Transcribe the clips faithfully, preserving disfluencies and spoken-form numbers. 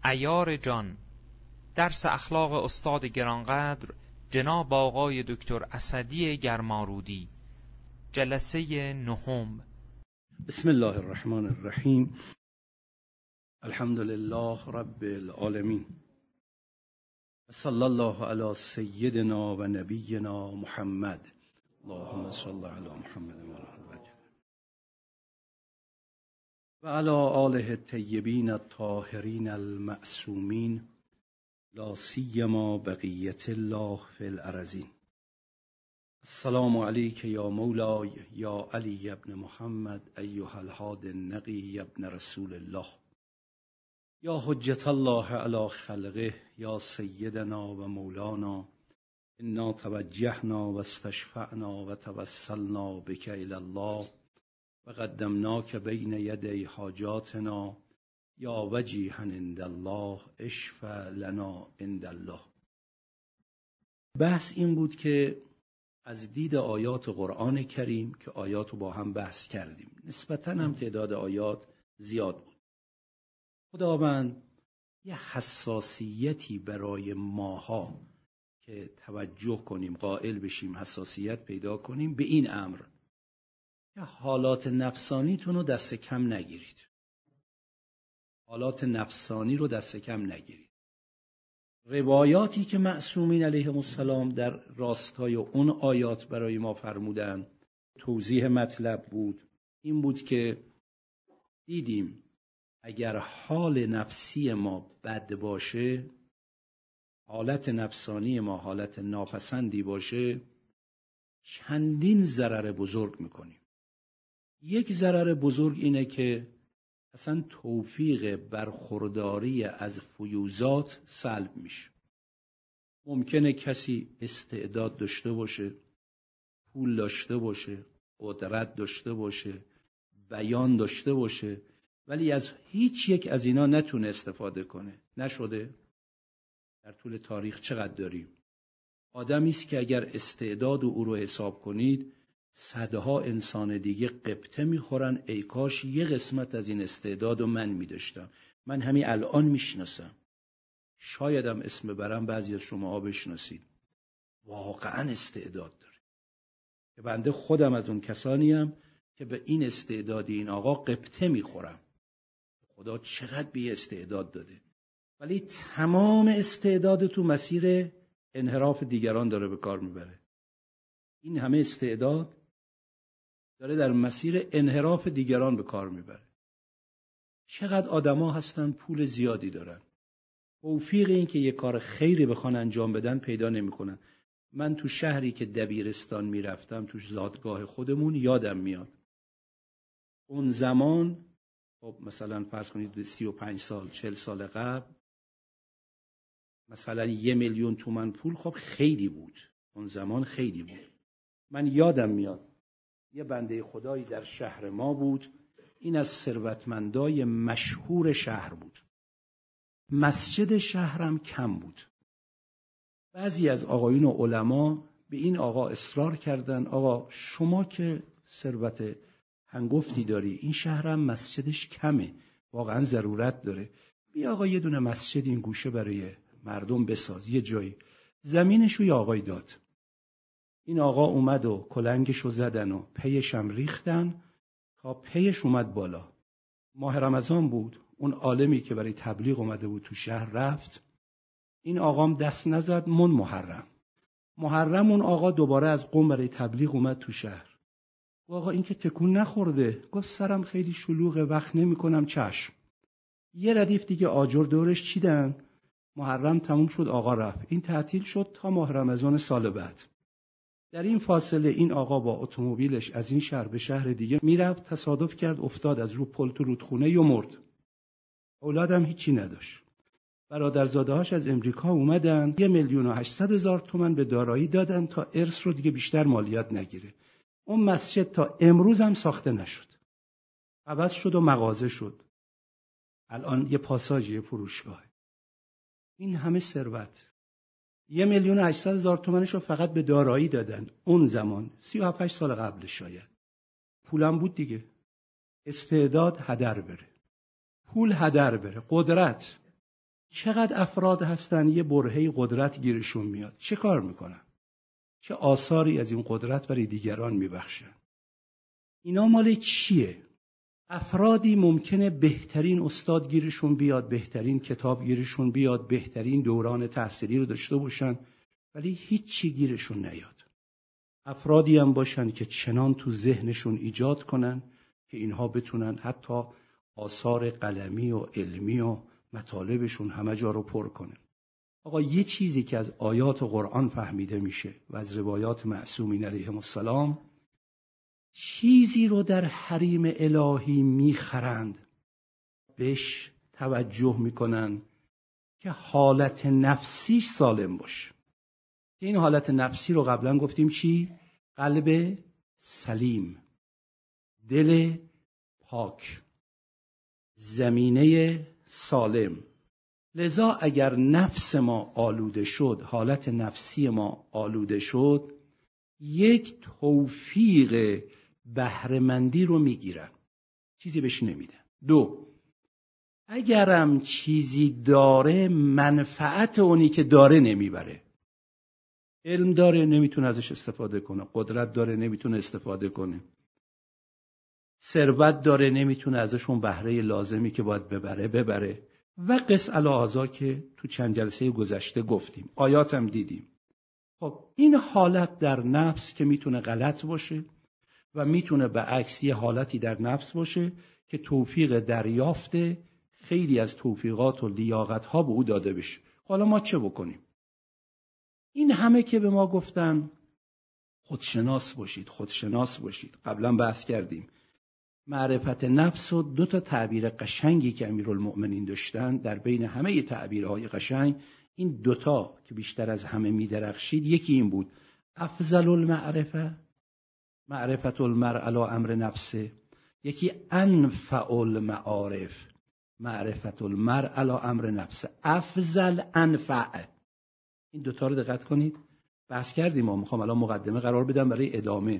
عیار جان. درس اخلاق استاد گرانقدر جناب آقای دکتر اسدی گرمارودی. جلسه نهم. بسم الله الرحمن الرحیم. الحمد لله رب العالمین. صلی الله علی سیدنا و نبینا محمد. اللهم صل علی محمد و آله و علی آله الطیبین الطاهرین المعصومین، لا سیما بقیت الله فی الارضین. السلام علیک یا مولای یا علی ابن محمد ایها الهادی النقی ابن رسول الله، یا حجت الله علی خلقه یا سیدنا و مولانا. انا توجهنا و استشفعنا و توسلنا بک الی الله و قدمناک بین یدی حاجاتنا یا وجیها عند الله اشفع لنا عند الله. بحث این بود که از دید آیات قرآن کریم که آیات رو با هم بحث کردیم، نسبتاً هم تعداد آیات زیاد بود. خداوند یه حساسیتی برای ماها که توجه کنیم، قائل بشیم، حساسیت پیدا کنیم به این امر که حالات نفسانیتون رو دست کم نگیرید. حالات نفسانی رو دست کم نگیرید. روایاتی که معصومین علیهم السلام در راستای اون آیات برای ما فرمودن، توضیح مطلب بود این بود که دیدیم اگر حال نفسی ما بد باشه، حالت نفسانی ما حالت ناپسندی باشه، چندین ضرر بزرگ میکنیم. یک ضرر بزرگ اینه که اصلا توفیق برخورداری از فیوزات سلب میشه. ممکنه کسی استعداد داشته باشه، پول داشته باشه، قدرت داشته باشه، بیان داشته باشه، ولی از هیچ یک از اینا نتونه استفاده کنه. نشده؟ در طول تاریخ چقدر داریم؟ آدمی است که اگر استعداد او رو حساب کنید، صدها انسان دیگه قبطه میخورن ای کاش یه قسمت از این استعداد رو من میداشتم. من همین الان میشناسم، شایدم اسم برم بعضی از شماها بشناسید، واقعا استعداد داره که بنده خودم از اون کسانیم که به این استعداد این آقا قبطه میخورم. خدا چقدر بی استعداد داده، ولی تمام استعداد تو مسیر انحراف دیگران داره به کار میبره. این همه استعداد داره در مسیر انحراف دیگران به کار میبره. چقدر آدما هستن پول زیادی دارن، توفیق این که یه کار خیری بخوان انجام بدن پیدا نمیکنن. من تو شهری که دبیرستان میرفتم، تو زادگاه خودمون، یادم میاد اون زمان، خب مثلا فرض کنید سی و پنج سال چهل سال قبل، مثلا یه میلیون تومن پول خب خیلی بود، اون زمان خیلی بود. من یادم میاد یه بنده خدایی در شهر ما بود، این از ثروتمندای مشهور شهر بود، مسجد شهرم کم بود. بعضی از آقایون و علما به این آقا اصرار کردن آقا شما که ثروت هنگفتی داری، این شهرم مسجدش کمه، واقعا ضرورت داره، بیا آقا یه دونه مسجد این گوشه برای مردم بساز، یه جایی. زمینش رو یه آقای داد. این آقا اومد و کلنگشو زدن و پیشم ریختن تا پیش اومد بالا. ماه رمضان بود، اون عالمی که برای تبلیغ اومده بود تو شهر رفت، این آقام دست نزد، من محرم محرم اون آقا دوباره از قم برای تبلیغ اومد تو شهر. آقا این که تکون نخورده، گفت سرم خیلی شلوغه، وقت نمی کنم. چشم. یه ردیف دیگه آجر دورش چیدن، محرم تموم شد، آقا رفت. این تعطیل شد تا ماه رمضان سال بعد. در این فاصله این آقا با اتومبیلش از این شهر به شهر دیگه میرفت، تصادف کرد افتاد از رو پل تو رودخونه و مرد. اولادم هیچی نداشت. برادرزاده‌هاش از امریکا اومدن، یه میلیون و هشتصد هزار تومان به دارایی دادن تا ارث رو دیگه بیشتر مالیات نگیره. اون مسجد تا امروز هم ساخته نشد، عوض شد و مغازه شد، الان یه پاساژ، یه فروشگاه. این همه ثروت، یه میلیون و هشتصد هزار تومنش رو فقط به دارایی دادن اون زمان، سی و هفت سال قبل. شاید پولم بود دیگه. استعداد هدر بره، پول هدر بره، قدرت. چقدر افراد هستن یه برهه قدرت گیرشون میاد، چه کار میکنن؟ چه آثاری از این قدرت برای دیگران میبخشن؟ اینا مال چیه؟ افرادی ممکنه بهترین استاد گیرشون بیاد، بهترین کتاب گیرشون بیاد، بهترین دوران تحصیلی رو داشته باشن، ولی هیچی گیرشون نیاد. افرادی هم باشن که چنان تو ذهنشون ایجاد کنن که اینها بتونن حتی آثار قلمی و علمی و مطالبشون همه جا رو پر کنن. آقا یه چیزی که از آیات قرآن فهمیده میشه و از روایات معصومین علیهم السلام، چیزی رو در حریم الهی میخرند، بهش توجه میکنن که حالت نفسیش سالم باشه. این حالت نفسی رو قبلا گفتیم چی؟ قلب سلیم، دل پاک، زمینه سالم. لذا اگر نفس ما آلوده شد، حالت نفسی ما آلوده شد، یک توفیق بهره‌مندی رو میگیرن، چیزی بهش نمیدن. دو، اگرم چیزی داره، منفعت اونی که داره نمیبره. علم داره نمیتونه ازش استفاده کنه، قدرت داره نمیتونه استفاده کنه، ثروت داره نمیتونه ازش اون بهره لازمی که باید ببره ببره و قس الاعضا که تو چند جلسه گذشته گفتیم، آیاتم دیدیم. خب این حالت در نفس که میتونه غلط باشه و میتونه به عکس یه حالتی در نفس باشه که توفیق دریافت خیلی از توفیقات و لیاقت ها به او داده بشه. حالا ما چه بکنیم؟ این همه که به ما گفتن خودشناس باشید، خودشناس باشید، قبلا بحث کردیم. معرفت نفس و دو تا تعبیر قشنگی که امیرالمؤمنین داشتن، در بین همه تعبیرهای قشنگ این دوتا که بیشتر از همه میدرخشید، یکی این بود: افضل المعرفه معرفت المرء علی امر نفسه، یکی انفع المعارف معرفت المرء علی امر نفسه. افضل، انفع، این دوتا رو دقت کنید. بحث کردیم، ما میخوام الان مقدمه قرار بدم برای ادامه.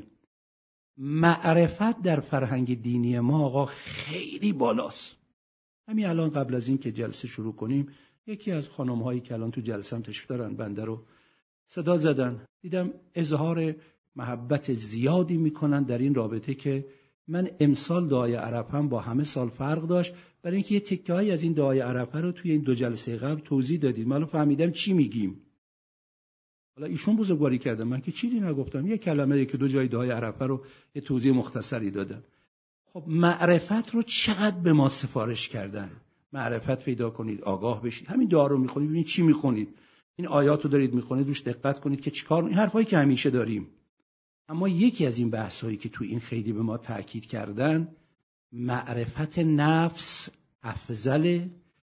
معرفت در فرهنگ دینی ما آقا خیلی بالاست. همین الان قبل از این که جلسه شروع کنیم، یکی از خانم‌هایی که الان تو جلسه هم تشریف دارن بنده رو صدا زدن، دیدم اظهار محبت زیادی میکنن در این رابطه که من امسال دعای عرفه هم با همه سال فرق داشت، برای اینکه یه تکه‌ای از این دعای عرفه رو توی این دو جلسه قبل توضیح دادیم. من فهمیدم چی میگیم. حالا ایشون بزرگواری کردن، من که چیزی نگفتم، یه کلمه که دو جای دعای عرفه رو یه توضیح مختصری دادم. خب معرفت رو چقدر به ما سفارش کردن. معرفت پیدا کنید، آگاه بشید. همین دعا رو میخونید، ببینید چی میخونید، این آیات رو دارید میخونید، روش دقت کنید که چیکار، این حرفایی که همیشه داریم. اما یکی از این بحثایی که تو این خیلی به ما تاکید کردن، معرفت نفس افضل،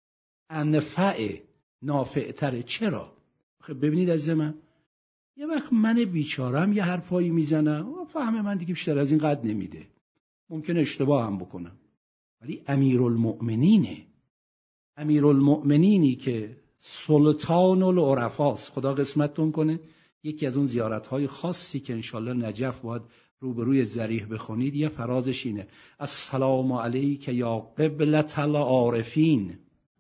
انفع، نافعتر. چرا؟ خب ببینید از من، یه وقت من بیچارم یه حرفایی میزنم، فهم من دیگه بیشتر از این قد نمیده، ممکن اشتباه هم بکنم، ولی امیرالمؤمنینه، امیرالمؤمنینی که سلطان العرفاست، خدا قسمتتون کنه. یکی از اون زیارت‌های خاصی که انشالله نجف باید روبروی ضریح بخونید، یه فرازش اینه: السلام علیک یا قبلة العارفین.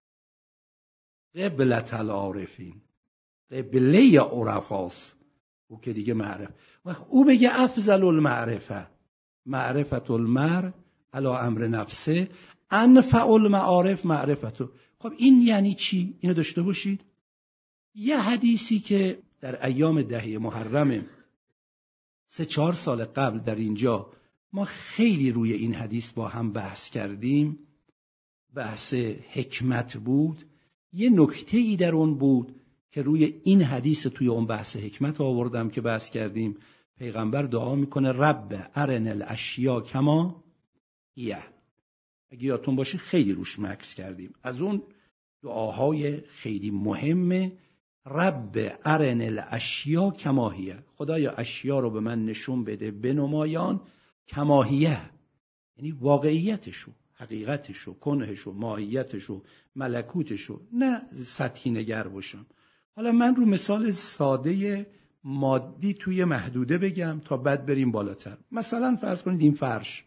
قبلة العارفین، قبله عرفاست، او که دیگه معرف. او بگه افضل المعرفه معرفت المرء علی امر نفسه، انفع المعارف معرفتو. خب این یعنی چی؟ اینو داشته باشید. یه حدیثی که در ایام دهه محرم سه چهار سال قبل در اینجا ما خیلی روی این حدیث با هم بحث کردیم، بحث حکمت بود. یه نکته‌ای در اون بود که روی این حدیث توی اون بحث حکمت آوردم که بحث کردیم. پیغمبر دعا میکنه رب ارن الاشیا کما هی. اگه یادتون باشه خیلی روش مکس کردیم. از اون دعاهای خیلی مهمه رب ارن الاشیا کما هی. خدایا اشیا رو به من نشون بده بنمایان کما هی، یعنی واقعیتشو، حقیقتشو، کنهشو، ماهیتشو، ملکوتشو، نه سطحی نگر باشم. حالا من رو مثال ساده مادی توی محدوده بگم تا بعد بریم بالاتر. مثلا فرض کنید این فرش،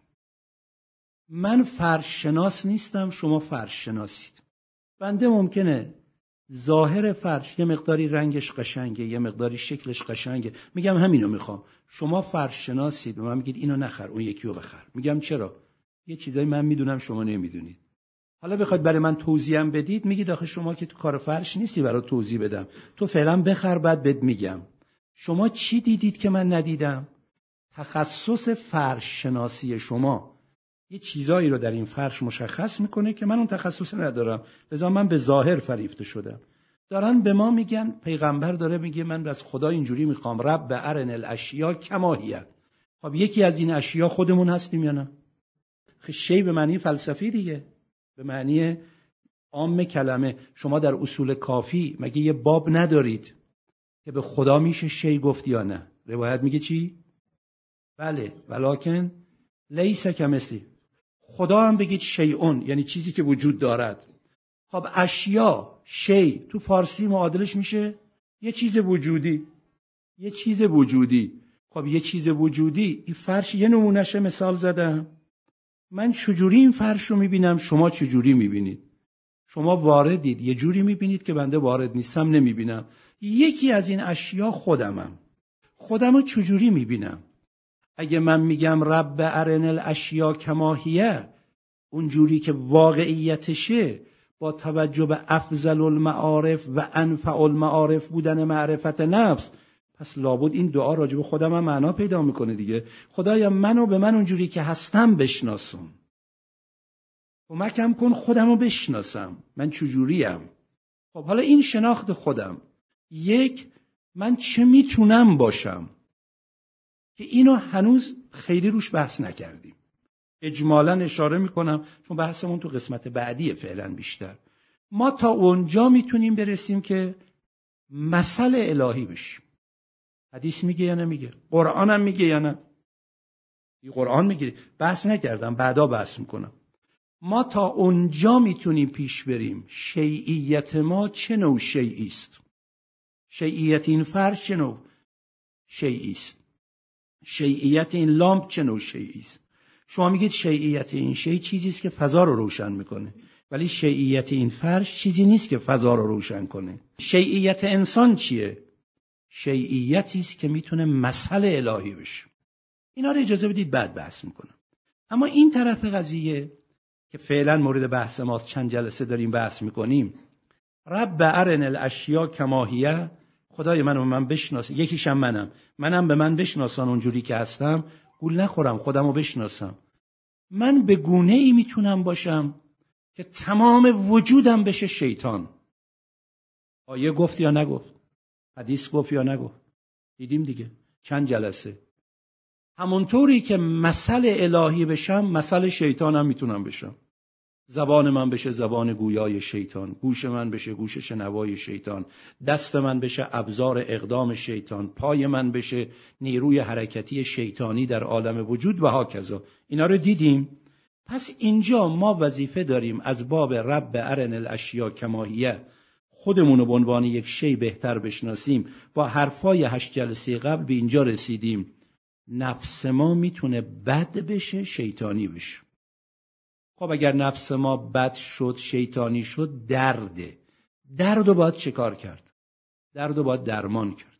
من فرش شناس نیستم، شما فرش شناسید. بنده ممکنه ظاهر فرش یه مقداری رنگش قشنگه، یه مقداری شکلش قشنگه، میگم همینو میخوام. شما فرش شناسید، به من میگید اینو نخر، اون یکی رو بخر. میگم چرا؟ یه چیزایی من میدونم شما نمیدونید. حالا بخواید برای من توضیحم بدید، میگید آخه شما که تو کار فرش نیستی برای توضیح بدم، تو فعلا بخر بعد بهت میگم. شما چی دیدید که من ندیدم؟ تخصص فرش شناسی شما یه چیزایی رو در این فرش مشخص میکنه که من اون تخصص ندارم، لذا من به ظاهر فریفته شدم. دارن به ما میگن، پیغمبر داره میگه من از خدا اینجوری میخوام، رب ارن الاشیا کما هی. خب یکی از این اشیا خودمون هستیم یا نه؟ شی به معنی فلسفی دیگه، به معنی عام کلمه. شما در اصول کافی مگه یه باب ندارید که به خدا میشه شی گفت یا نه؟ روایت میگه چی؟ بله، ولکن لیس کمثلی. خدا هم بگید شیئون، یعنی چیزی که وجود دارد. خب اشیا، شی تو فارسی معادلش میشه یه چیز وجودی. یه چیز وجودی. خب یه چیز وجودی، این فرش یه نمونهشه مثال زدم. من چجوری این فرش رو میبینم، شما چجوری میبینید؟ شما واردید یه جوری میبینید که بنده وارد نیستم نمیبینم. یکی از این اشیا خودمم. خودمو چجوری میبینم؟ اگه من میگم رب ارن الاشیا کما هی، اون جوری که واقعیتشه، با توجه به افضل المعارف و انفع المعارف بودن معرفت نفس، پس لابد این دعا راجب خودم هم معنا پیدا میکنه دیگه. خدایا منو به من اونجوری که هستم بشناسون، کمکم کن خودمو بشناسم من چجوریم. خب حالا این شناخت خودم، یک، من چه میتونم باشم که اینو هنوز خیلی روش بحث نکردیم. اجمالاً اشاره میکنم چون بحثمون تو قسمت بعدیه فعلا بیشتر. ما تا اونجا میتونیم برسیم که مثل الهی بشیم. حدیث میگه یا نمیگه؟ قرآن هم میگه یا نه؟ این قرآن میگه، بحث نکردم، بعدا بحث میکنم. ما تا اونجا میتونیم پیش بریم شیعیت ما چه نوع شیعی است، شیعیت این فرش چه نوع شیعی است، شیعیت این لامپ چه نوع شیعی است. شما میگید شیعیت این شیء چیزی است که فضا رو روشن میکنه، ولی شیعیت این فرش چیزی نیست که فضا رو روشن کنه. شیعیت انسان چیه؟ شیعیتی است که میتونه مثل الهی بشه. اینا رو اجازه بدید بعد بحث میکنم. اما این طرف قضیه که فعلا مورد بحث ماست، چند جلسه داریم بحث میکنیم، رب ارن الاشیا کما هی، خدای منو به من بشناس، یکیشم منم، منم به من بشناسان اونجوری که هستم، گول نخورم، خودمو بشناسم. من به گونه ای میتونم باشم که تمام وجودم بشه شیطان. آیه گفت یا نگفت؟ حدیث گفت یا نگفت؟ دیدیم دیگه چند جلسه. همونطوری که مثل الهی بشم، مثل شیطانم میتونم بشم. زبان من بشه زبان گویای شیطان، گوش من بشه گوش شنوای شیطان، دست من بشه ابزار اقدام شیطان، پای من بشه نیروی حرکتی شیطانی در عالم وجود و هاکذا. اینا رو دیدیم. پس اینجا ما وظیفه داریم از باب رب ارن الاشیا کما هی خودمون رو به عنوان یک شی بهتر بشناسیم. با حرفای هشت جلسه قبل به اینجا رسیدیم نفس ما میتونه بد بشه، شیطانی بشه. خب اگر نفس ما بد شد، شیطانی شد، درده. درد رو باید چه کار کرد؟ درد رو باید درمان کرد.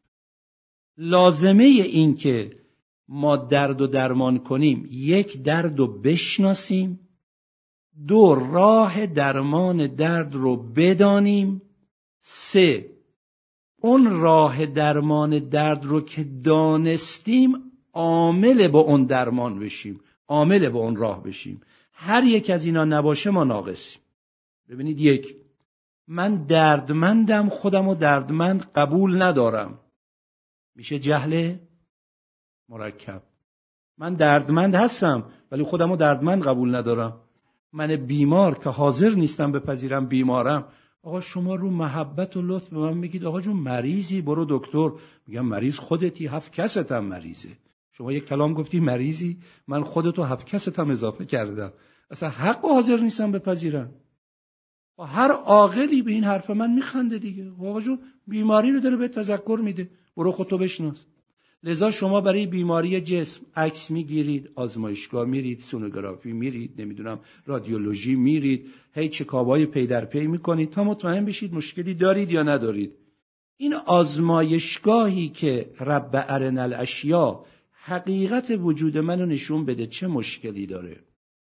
لازمه این که ما درد رو درمان کنیم، یک، درد رو بشناسیم، دو، راه درمان درد رو بدانیم، سه، اون راه درمان درد رو که دانستیم عامل با اون درمان بشیم، عامل با اون راه بشیم. هر یک از اینا نباشه ما ناقصیم. ببینید، یک، من دردمندم، خودم رو دردمند قبول ندارم، میشه جهل مرکب. من دردمند هستم ولی خودم رو دردمند قبول ندارم. من بیمار که حاضر نیستم بپذیرم بیمارم. آقا شما رو محبت و لطف به من میگید آقا جون مریضی، برو دکتر. میگم مریض خودتی، هفت کست هم مریضه. شما یک کلام گفتی مریضی، من خودتو هفت کست هم اضافه کردم. اصلا حق حاضر نیستم بپذیرم. و هر عاقلی به این حرف من میخنده دیگه. آقا جون بیماری رو داره به تذکر میده، برو خودتو بشناس. لذا شما برای بیماری جسم عکس میگیرید، آزمایشگاه میرید، سونوگرافی میرید، نمیدونم رادیولوژی میرید، هی چکابای پی در پی میکنید تا مطمئن بشید مشکلی دارید یا ندارید. این آزمایشگاهی که رب ارنا الاشیا حقیقت وجود منو نشون بده چه مشکلی داره.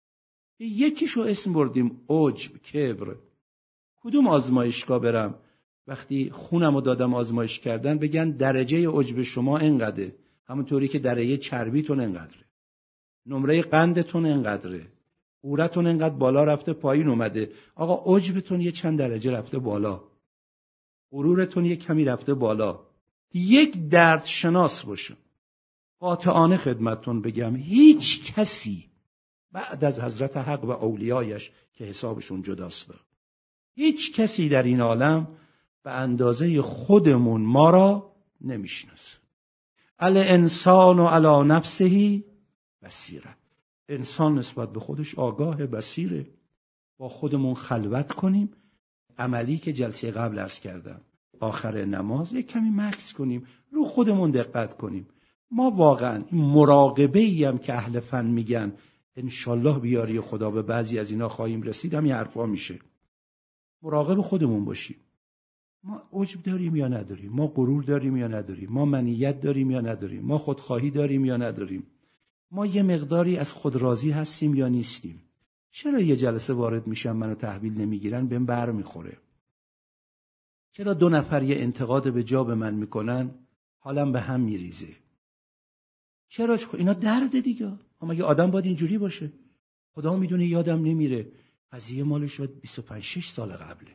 یکیشو اسم بردیم عجب، کبر. کدوم آزمایشگاه برم وقتی خونمو دادم آزمایش کردن بگن درجه عجب شما اینقدره، همونطوری که درجه چربیتون اینقدره، نمره قندتون اینقدره، قورتون اینقدر بالا رفته پایین اومده. آقا عجبتون یه چند درجه رفته بالا، غرورتون یه کمی رفته بالا. یک درد شناس باشه. قاطعانه خدمتتون بگم هیچ کسی بعد از حضرت حق و اولیایش که حسابشون جداست، هیچ کسی در این عالم به اندازه خودمون ما را نمیشناسه. الانسان و علی نفسه بصیره. انسان نسبت به خودش آگاه، بصیره. با خودمون خلوت کنیم. عملی که جلسه قبل عرض کردم، آخر نماز یک کمی مکث کنیم، رو خودمون دقت کنیم. ما واقعا این مراقبه‌ای هم که اهل فن میگن انشالله بیاری خدا به بعضی از اینا خواهیم رسید، هم این حرفا میشه. مراقب خودمون باشیم. ما عجب داریم یا نداریم؟ ما غرور داریم یا نداریم؟ ما منیت داریم یا نداریم؟ ما خودخواهی داریم یا نداریم؟ ما یه مقداری از خود راضی هستیم یا نیستیم؟ چرا یه جلسه وارد میشم منو تحویل نمیگیرن بهم بر میخوره؟ چرا دو نفر یه انتقاد به جا به من میکنن حالم به هم میریزه؟ چرا؟ اینا درده دیگه. اما یه آدم باید اینجوری باشه. خدا میدونه یادم نمیره قضیه مال شد بیست و پنج شش سال قبله.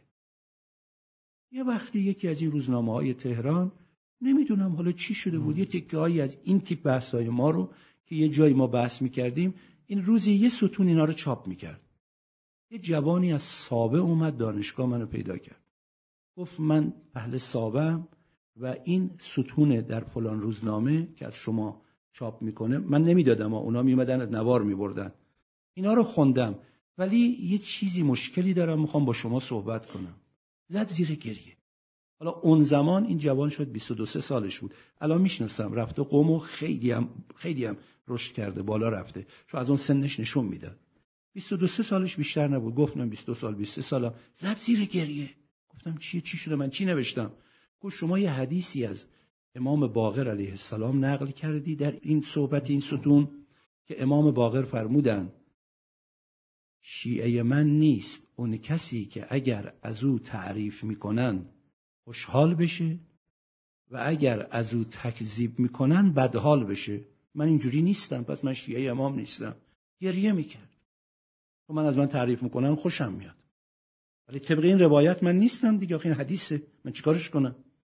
یه وقتی یکی از این روزنامه‌های تهران، نمیدونم حالا چی شده بود، یه تکه‌هایی از این تیپ بحث‌های ما رو که یه جایی ما بحث می‌کردیم، این روزی یه ستون اینا رو چاپ می‌کرد. یه جوانی از سابه اومد دانشگاه منو پیدا کرد. گفت من اهل سابه‌ام و این ستون در فلان روزنامه که از شما چاپ میکنه من نمیدادم، اونا میومدن از نوار میبردن، اینا رو خوندم، ولی یه چیزی مشکلی دارم، میخوام با شما صحبت کنم. زد زیر گریه. حالا اون زمان این جوان شد بیست و دو سالش بود. الان میشناسم، رفته قم و خیلی هم خیلی هم رشد کرده، بالا رفته، چون از اون سنش نشون میداد. بیست و دو سالش بیشتر نبود. گفتم بیست و دو سال بیست و سه سالم. زد زیر گریه. گفتم چیه چی شده؟ من چی نوشتم؟ گفت شما یه حدیثی از امام باقر علیه السلام نقل کردی در این صحبت این ستون که امام باقر فرمودن شیعه من نیست اون کسی که اگر از او تعریف میکنن خوشحال بشه و اگر از او تکذیب میکنن بدحال بشه. من اینجوری نیستم، پس من شیعه امام نیستم. گریه میکرد. چون من از من تعریف میکنن خوشم میاد، ولی طبق این روایت من نیستم دیگه. آخه این حدیثه، من چیکارش کنم؟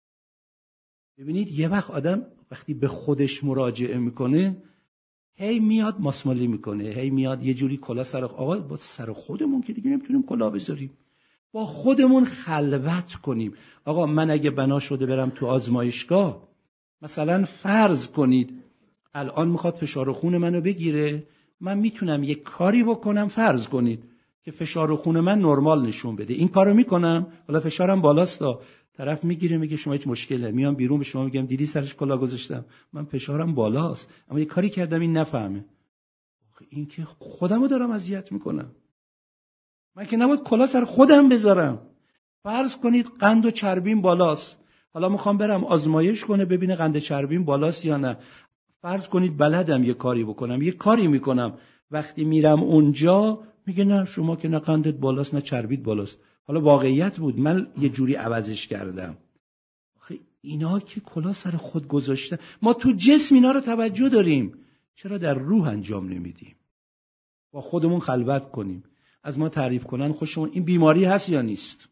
ببینید یه وقت آدم وقتی به خودش مراجعه میکنه هی میاد ماسمالی میکنه، هی میاد یه جوری کلا سر آقا با سر خودمون که دیگه نمیتونیم کلا بذاریم، با خودمون خلوت کنیم. آقا من اگه بنا شده برم تو آزمایشگاه، مثلا فرض کنید الان میخواد فشار خون منو بگیره، من میتونم یه کاری بکنم، فرض کنید که فشار خون من نرمال نشون بده، این کارو میکنم، حالا فشارم بالاست، طرف میگیره میگه شما هیچ مشکلی، میام بیرون به شما میگم دیدی سرش کلا گذاشتم، من فشارم بالاست اما یه کاری کردم این نفهمه. این که خودمو دارم اذیت میکنم. من که نباید کلا سر خودم بذارم. فرض کنید قند و چربیم بالاست، حالا میخوام برم آزمایش کنه ببینه قند چربیم بالاست یا نه. فرض کنید بلدم یه کاری بکنم، یه کاری میکنم، وقتی میرم اونجا میگه نه شما که نه قندت بالاست نه چربیت بالاست. حالا واقعیت بود من یه جوری عوضش کردم. آخه اینا که کلا سر خود گذاشته. ما تو جسم اینا رو توجه داریم، چرا در روح انجام نمیدیم؟ با خودمون خلوت کنیم. از ما تعریف کنن خوشمون، این بیماری هست یا نیست؟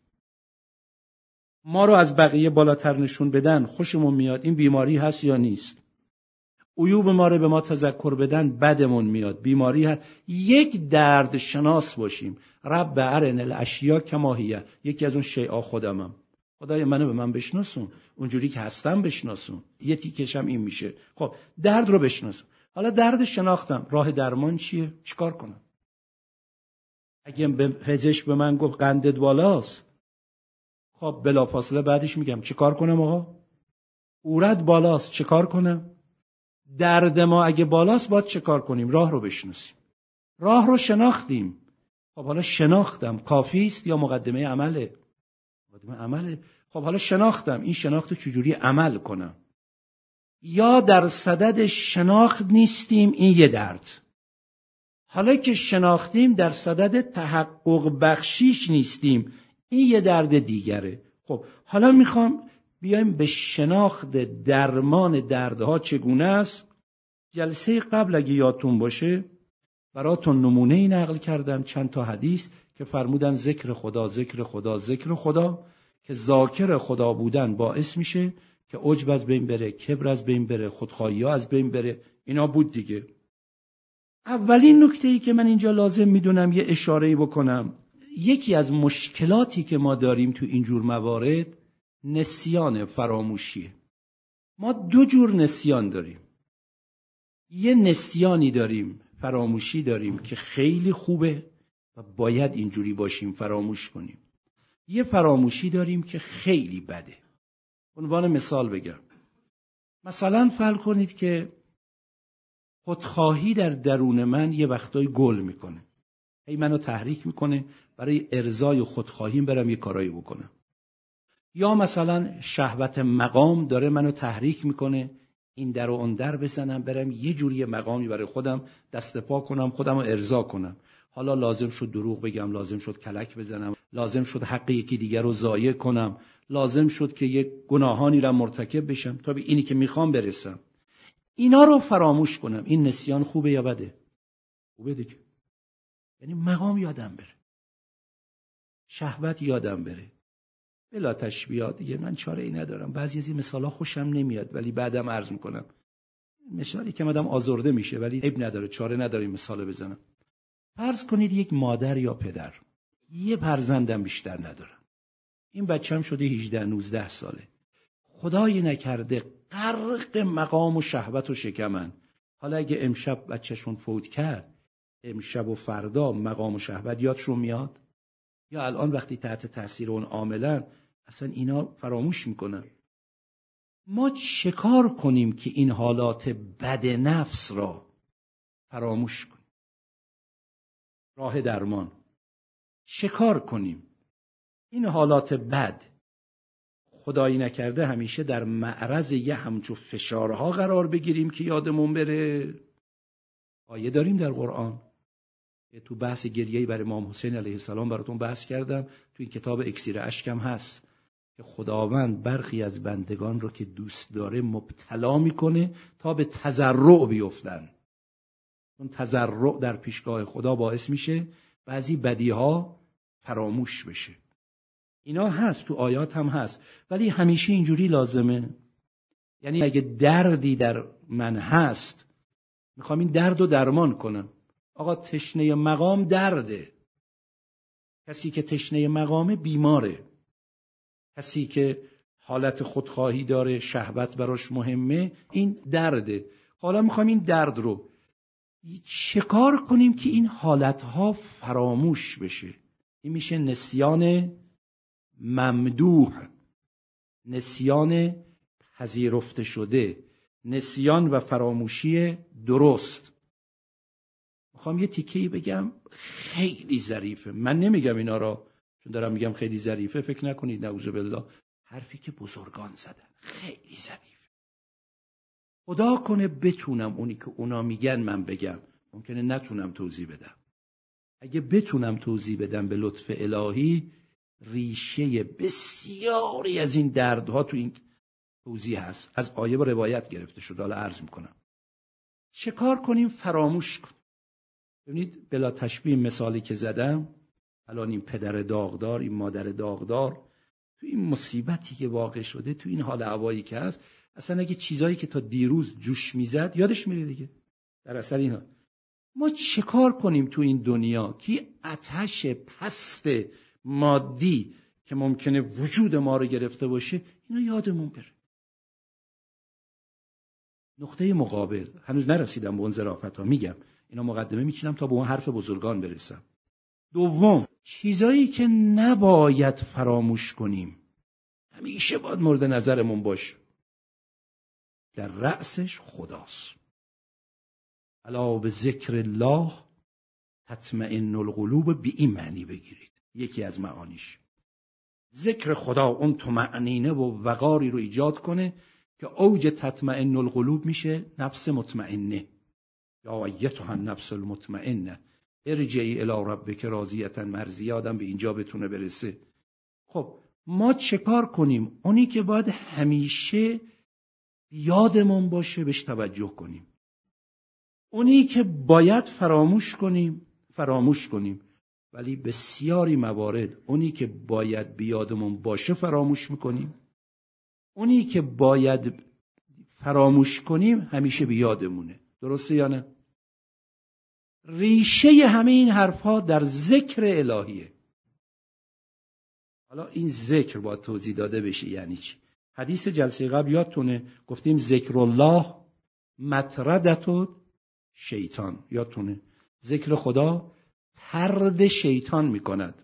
ما رو از بقیه بالاتر نشون بدن خوشمون میاد، این بیماری هست یا نیست؟ عیوب ما رو به ما تذکر بدن بدمون میاد، بیماری هست. یک درد شناس باشیم. رب ارنا الاشیا کما هی. یکی از اون شیعا خودمم. خدای منو به من بشناسون، اونجوری که هستم بشناسون. یه تیکشم این میشه. خب درد رو بشناسون. حالا درد شناختم، راه درمان چیه؟ چیکار کنم؟ اگه به پزشک به من گفت قندت بالاست، خب بلافاصله بعدش میگم چیکار کنم آقا؟ قورت بالاست، چیکار کنم؟ درد ما اگه بالاست باید چه کار کنیم؟ راه رو بشناسیم. راه رو شناختیم. خب حالا شناختم کافی است یا مقدمه عمله؟ مقدمه عمله. خب حالا شناختم، این شناخت چجوری عمل کنم؟ یا در صدد شناخت نیستیم، این یه درد. حالا که شناختیم در صدد تحقق بخشیش نیستیم، این یه درد دیگره. خب حالا میخوام بیایم به شناخت درمان دردها چگونه است. جلسه قبل اگه یادتون باشه براتون نمونه ای نقل کردم، چند تا حدیث که فرمودن ذکر خدا ذکر خدا ذکر خدا، که ذاکر خدا بودن باعث میشه که عجب از بین بره، کبر از بین بره، خودخواهی ها از بین بره. اینا بود دیگه. اولین نکته ای که من اینجا لازم میدونم یه اشاره‌ای بکنم، یکی از مشکلاتی که ما داریم تو اینجور موارد نسیان، فراموشیه. ما دو جور نسیان داریم. یه نسیانی داریم، فراموشی داریم که خیلی خوبه و باید اینجوری باشیم، فراموش کنیم. یه فراموشی داریم که خیلی بده. عنوان مثال بگم، مثلا فرض کنید که خودخواهی در درون من یه وقتای گل میکنه، هی منو تحریک میکنه برای ارضای خودخواهیم برم یه کارایی بکنم. یا مثلا شهوت مقام داره منو تحریک میکنه این در و اون در بزنم برم یه جوری مقامی برای خودم دست پا کنم، خودم رو ارضا کنم. حالا لازم شد دروغ بگم، لازم شد کلک بزنم، لازم شد حق یکی دیگر رو ضایع کنم، لازم شد که یک گناهانی را مرتکب بشم تا به اینی که میخوام برسم. اینا رو فراموش کنم. این نسیان خوبه یا بده؟ خوبه دیگه. یعنی مقام یادم بره، شهوت یادم بره، بلا تشبیهات دیگه. من چاره ای ندارم. بعضی از این مثالا خوشم نمیاد ولی بعدم عرض میکنم. مثالی که آدم آزرده میشه ولی عیب نداره، چاره نداره این مثال بزنم. فرض کنید یک مادر یا پدر یه فرزندم بیشتر ندارم. این بچه‌م شده هجده نوزده ساله. خدای نکرده غرق مقام و شهوت و شکمن. حالا اگه امشب بچه‌شون فوت کرد، امشب و فردا مقام و شهوت یادشون میاد؟ یا الان وقتی تحت تاثیر اون عاملن اصلا اینا فراموش میکنن؟ ما چه کار کنیم که این حالات بد نفس را فراموش کنیم؟ راه درمان چه کار کنیم؟ این حالات بد خدایی نکرده همیشه در معرض یه همچو فشارها قرار بگیریم که یادمون بره. آیه داریم در قرآن، تو بحث گریه‌ای برای امام حسین علیه السلام براتون بحث کردم، تو این کتاب اکسیر اشکم هست که خداوند برخی از بندگان رو که دوست داره مبتلا میکنه تا به تضرع بیفتن. اون تضرع در پیشگاه خدا باعث میشه بعضی بدیها فراموش بشه. اینا هست تو آیات هم هست، ولی همیشه اینجوری لازمه. یعنی اگه دردی در من هست میخوام این درد رو درمان کنم. آقا تشنه مقام درده. کسی که تشنه مقامه بیماره. کسی که حالت خودخواهی داره، شهوت براش مهمه، این درده. حالا میخوام این درد رو چه کار کنیم که این حالتها فراموش بشه؟ این میشه نسیان ممدوح، نسیان پذیرفته شده، نسیان و فراموشی درست. میخوام یه تیکه‌ای بگم خیلی ظریفه. من نمیگم اینا را چون دارم میگم خیلی ظریفه فکر نکنید نعوذ بالله، حرفی که بزرگان زدن خیلی ظریفه. خدا کنه بتونم اونی که اونا میگن من بگم، ممکنه نتونم توضیح بدم. اگه بتونم توضیح بدم به لطف الهی، ریشه بسیاری از این دردها تو این توضیح هست، از آیه و روایت گرفته شده. حالا عرض میکنم چه کار کنیم فراموش کنیم. ببینید بلا تشبیه مثالی که زدم، الان این پدر داغدار، این مادر داغدار، تو این مصیبتی که واقع شده، تو این حال هوایی که هست، اصلا اگه چیزایی که تا دیروز جوش میزد یادش میره دیگه در اثر اینا. ما چه کار کنیم تو این دنیا که آتش پست مادی که ممکنه وجود ما رو گرفته باشه اینا یادمون بره. نقطه مقابل هنوز نرسیدم به اون ظرافت‌ها، میگم اینا مقدمه میچینم تا به اون حرف بزرگان برسم. دوم، چیزایی که نباید فراموش کنیم همیشه باید مورد نظرمون باشه. در رأسش خداست. الا به ذکر الله تطمئن القلوب، به این معنی بگیرید. یکی از معانیش ذکر خدا اون طمأنینه و وقاری رو ایجاد کنه که اوج تطمئن القلوب میشه نفس مطمئنه. یا ایتها النفس المطمئنه ارجعی الی ربک راضیة مرضیه. آدم به اینجا بتونه برسه. خب ما چه کار کنیم؟ اونی که باید همیشه یادمون باشه بهش توجه کنیم. اونی که باید فراموش کنیم فراموش کنیم. ولی بسیاری موارد اونی که باید بیادمون باشه فراموش میکنیم، اونی که باید فراموش کنیم همیشه بیادمونه. درسته یا نه؟ ریشه همه این حرفها در ذکر الهیه. حالا این ذکر باید توضیح داده بشه یعنی چی. حدیث جلسه قبل یادتونه گفتیم ذکر الله مطردت شیطان. یادتونه ذکر خدا طرد شیطان میکند.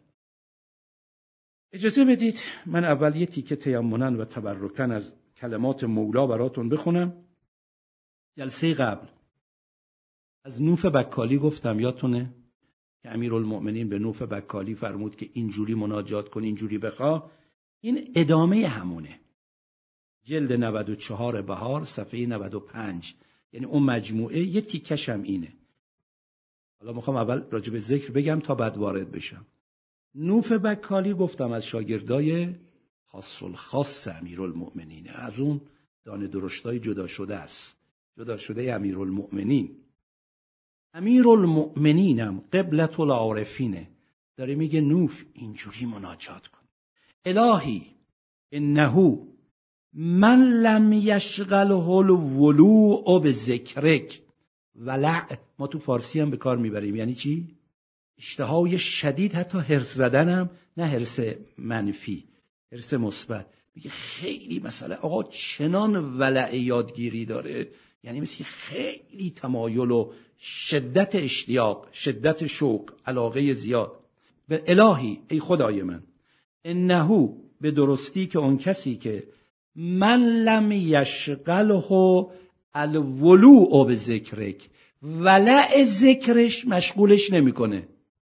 اجازه بدید من اول یه تیکه تیمناً و تبرکاً از کلمات مولا براتون بخونم. جلسه قبل از نوف بکالی گفتم، یادتونه که امیرالمؤمنین به نوف بکالی فرمود که اینجوری مناجات کن، اینجوری بخوا. این ادامه همونه. جلد نود و چهار بهار صفحه نود و پنج، یعنی اون مجموعه یه تیکش هم اینه. حالا میخوام اول راجع به ذکر بگم تا بعد وارد بشم. نوف بکالی گفتم از شاگردای خاص الخاص امیرالمؤمنین، از اون دانه درشتای جدا شده است، جدا شده امیرالمؤمنین. امیرالمؤمنینم قبلة العارفینه، داره میگه نوف اینجوری مناجات کن. الهی انه من لم یشغله الولوع بذکرک ولع. ما تو فارسی هم به کار میبریم. یعنی چی؟ اشتهای شدید، حتی هرس زدنم، نه هرس منفی، هرس مثبت. میگه خیلی مسئله آقا چنان ولع یادگیری داره، یعنی مثل خیلی تمایل و شدت اشتیاق، شدت شوق، علاقه زیاد. به الهی ای خدای من، انه به درستی که اون کسی که من لم یشغله الولوع بذکرک، ولع ذکرش مشغولش نمیکنه.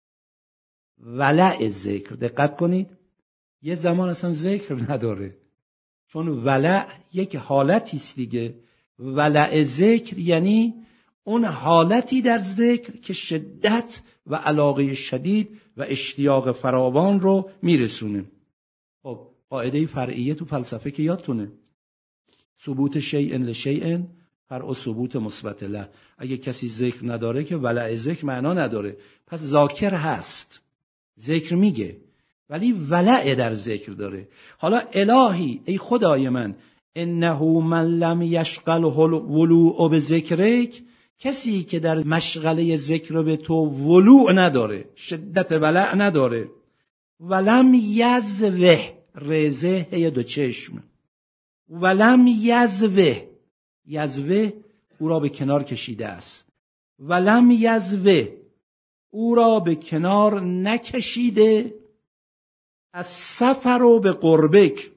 ولع ذکر، دقت کنید، یه زمان اصلا ذکر نداره، چون ولع یک حالتی است دیگه. ولع ذکر یعنی اون حالتی در ذکر که شدت و علاقه شدید و اشتیاق فراوان رو میرسونه. خب قاعده فرعیه تو فلسفه که یادتونه، ثبوت شیء لشیء فرع ثبوت مثبت له. اگه کسی ذکر نداره که ولع ذکر معنا نداره. پس ذاکر هست، ذکر میگه، ولی ولع در ذکر داره. حالا الهی ای خدای من، انه من لم یشغله الولوع بذکرک، کسی که در مشغله ذکر به تو ولوع نداره، شدت ولع نداره، ولم یزوه، رزه هی دو چشم، ولم یزوه، یزوه او را به کنار کشیده است، ولم یزوه او را به کنار نکشیده، از سفر و به قربک،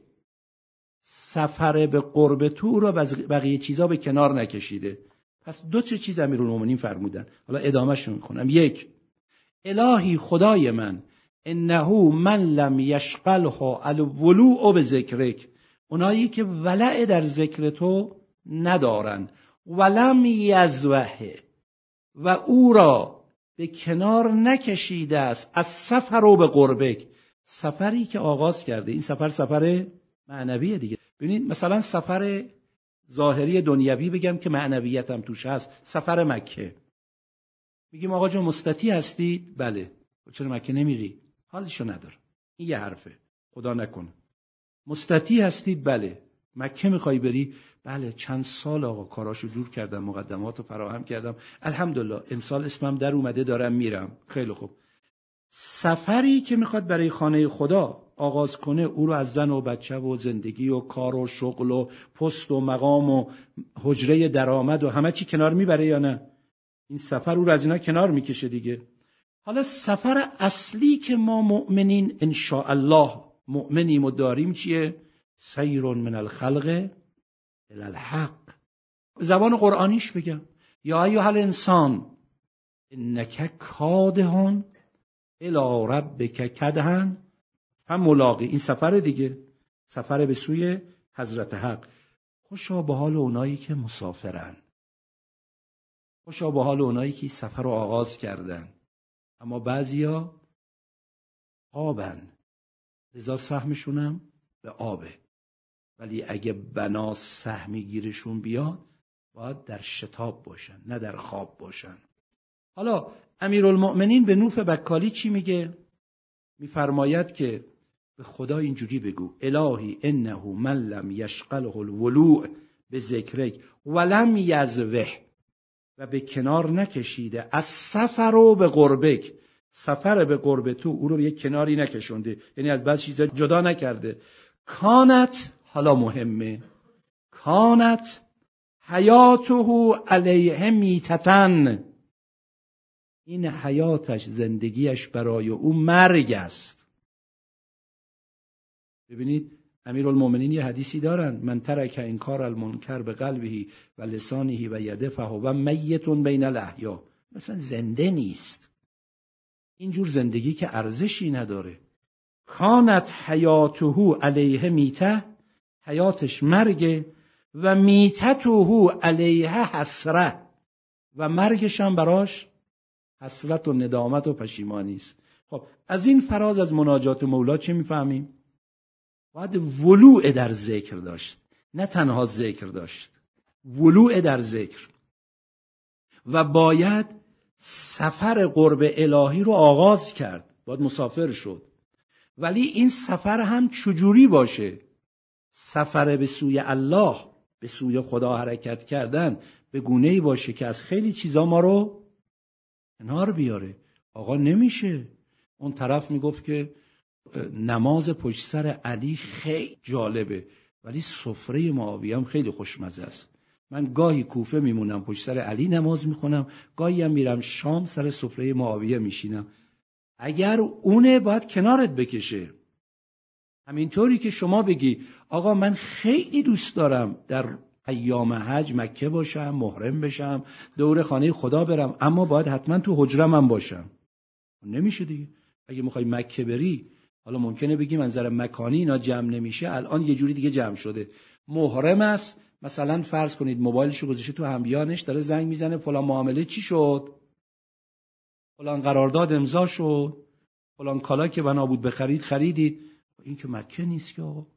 سفر به قرب تو را بقیه چیزا به کنار نکشیده. پس دو تا چیز امیرالمومنین فرمودن. حالا ادامهش رو میخونم. یک، الهی خدای من، انه من لم یشغله الولوع بذکرک، اونایی که ولع در ذکر تو ندارن، ولم یزوه، و او را به کنار نکشیده است، از سفر و به قربک، سفری که آغاز کرده. این سفر سفر معنویه دیگه. ببینید مثلا سفر ظاهری دنیوی بگم که معنویت هم توش هست، سفر مکه. میگیم آقا جان مستطیع هستید؟ بله. چرا مکه نمیری؟ حالشو نداره. این یه حرفه، خدا نکنه. مستطیع هستید؟ بله. مکه میخوای بری؟ بله. چند سال آقا کاراشو جور کردم، مقدماتو فراهم کردم، الحمدلله امسال اسمم در اومده، دارم میرم. خیلی خوب. سفری که میخواد برای خانه خدا آغاز کنه، او رو از زن و بچه و زندگی و کار و شغل و پست و مقام و حجره درآمد و همه چی کنار میبره یا نه؟ این سفر او رو از اینا کنار میکشه دیگه. حالا سفر اصلی که ما مؤمنین ان شاء الله مؤمنیم و داریم چیه؟ سیر من الخلق الی الحق. زبان قرآنیش بگم یا ایها الانسان انک کادحون الی ربک کدحن فملاقی. این سفر دیگه، سفر به سوی حضرت حق. خوشا به حال اونایی که مسافرن، خوشا به حال اونایی که سفر رو آغاز کردن، اما بعضیا آبن، لذا سهمشونم به آبه. ولی اگه بنا سهمی گیرشون بیاد باید در شتاب باشن، نه در خواب باشن. حالا امیرالمؤمنین به نوف بکالی چی میگه؟ میفرماید که به خدا اینجوری بگو الهی انه من لم یشغله الولوع به ذکرک ولم یزوه، و به کنار نکشیده از سفر و به قربک، سفر به قرب تو او رو به یک کناری نکشونده، یعنی از بعض چیزا جدا نکرده. کانت، حالا مهمه، کانت حیاته علیه میتتن، این حیاتش، زندگیش برای او مرگ است. ببینید امیرالمومنین یه حدیثی دارن، من ترک انکار المنکر به قلبه و لسانه و یده فهو میت بین الاحیا. مثلا زنده نیست، اینجور زندگی که ارزشی نداره. کانت حیاته علیه میته، حیاتش مرگ، و میتته علیه حسره، و مرگش هم براش حسرت و ندامت و پشیمانی است. خب از این فراز از مناجات مولا چه میفهمیم؟ باید ولوع در ذکر داشت، نه تنها ذکر داشت، ولوع در ذکر، و باید سفر قرب الهی رو آغاز کرد، باید مسافر شد. ولی این سفر هم چجوری باشه؟ سفر به سوی الله، به سوی خدا حرکت کردن به گونه‌ای باشه که از خیلی چیزا ما رو کنار بیاره. آقا نمیشه. اون طرف میگفت که نماز پشت سر علی خیلی جالبه، ولی سفره معاویه هم خیلی خوشمزه است. من گاهی کوفه میمونم پشت سر علی نماز میخونم، گاهی هم میرم شام سر سفره معاویه میشینم. اگر اونه باید کنارت بکشه. همینطوری که شما بگی آقا من خیلی دوست دارم در ایام حج مکه باشم، محرم بشم، دور خانه خدا برم، اما باید حتما تو حجرم هم باشم. نمیشه دیگه. اگه میخوای مکه بری، حالا ممکنه بگی منظر مکانی اینا جمع نمیشه، الان یه جوری دیگه جمع شده. محرم است، مثلا فرض کنید موبایلشو گذاشته تو همبیانش، داره زنگ میزنه فلان معامله چی شد، فلان قرارداد امضا شد، فلان کالا که بنا بود بخرید خریدید. این که مکه نیست که آقا.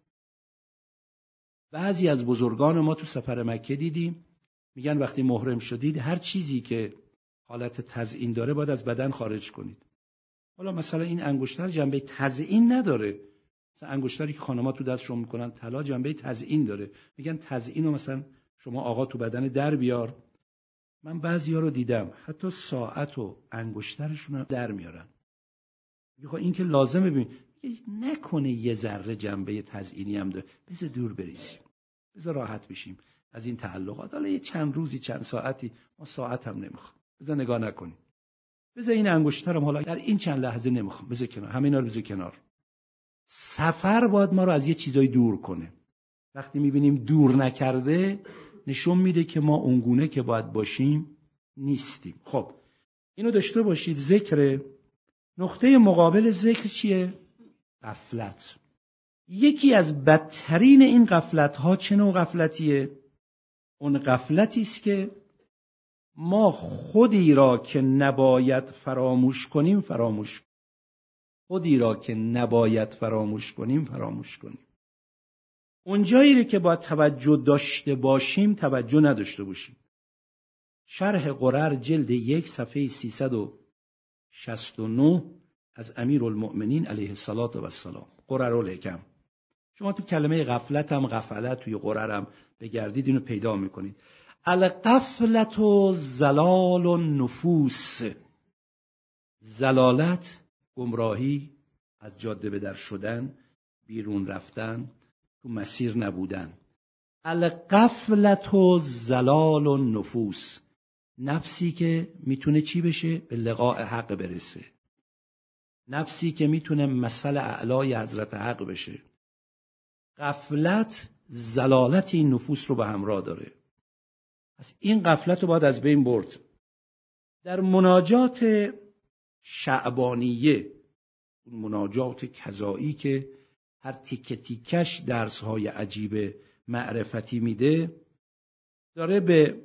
بعضی از بزرگان ما تو سفر مکه دیدیم میگن وقتی محرم شدید هر چیزی که حالت تزیین داره باید از بدن خارج کنید. حالا مثلا این انگشتر جنبه تزیین نداره، مثلا انگشتری که خانم‌ها تو دستشون میکنن طلا جنبه تزیین داره، میگن تزیین رو مثلا شما آقا تو بدن در بیار. من بعضیا رو دیدم حتی ساعت و انگشترشون رو در میارن. میگه این که لازمه ببین نکنه یه ذره جنبه تزیینی هم داره، بذار دور بریزیم، بذار راحت بشیم از این تعلقات. حالا یه چند روزی چند ساعتی، ما ساعت هم نمیخوام، بذار نگاه نکنیم، بذار این انگشترم حالا در این چند لحظه نمیخوام، بذار کنار، همینا رو بذار کنار. سفر باید ما رو از یه چیزای دور کنه. وقتی میبینیم دور نکرده نشون میده که ما اونگونه که باید باشیم نیستیم. خب اینو داشته باشید. ذکر نقطه مقابل ذکر چیه؟ غفلت. یکی از بدترین این غفلت ها چه نوع غفلتیه؟ اون غفلتی است که ما خودی را که نباید فراموش کنیم فراموش کنیم. خودی را که نباید فراموش کنیم فراموش کنیم. اون جایی که باید توجه داشته باشیم توجه نداشته باشیم. شرح قرر جلد یک صفحه سیصد و شصت و نه از امیرالمؤمنین علیه السلام. قررالحکم. شما تو کلمه غفلت هم غفلت توی قرر هم بگردید اینو پیدا میکنید. الغفلت و زلال و نفوس. زلالت گمراهی، از جاده به در شدن، بیرون رفتن، تو مسیر نبودن. الغفلت و زلال و نفوس. نفسی که میتونه چی بشه؟ به لقاء حق برسه. نفسی که میتونه مثل اعلای حضرت حق بشه. غفلت زلالت این نفوس رو به همراه داره. پس این غفلت رو باید از بین برد. در مناجات شعبانیه، اون مناجات کذایی که هر تیکه تیکش درس‌های عجیب معرفتی میده، داره به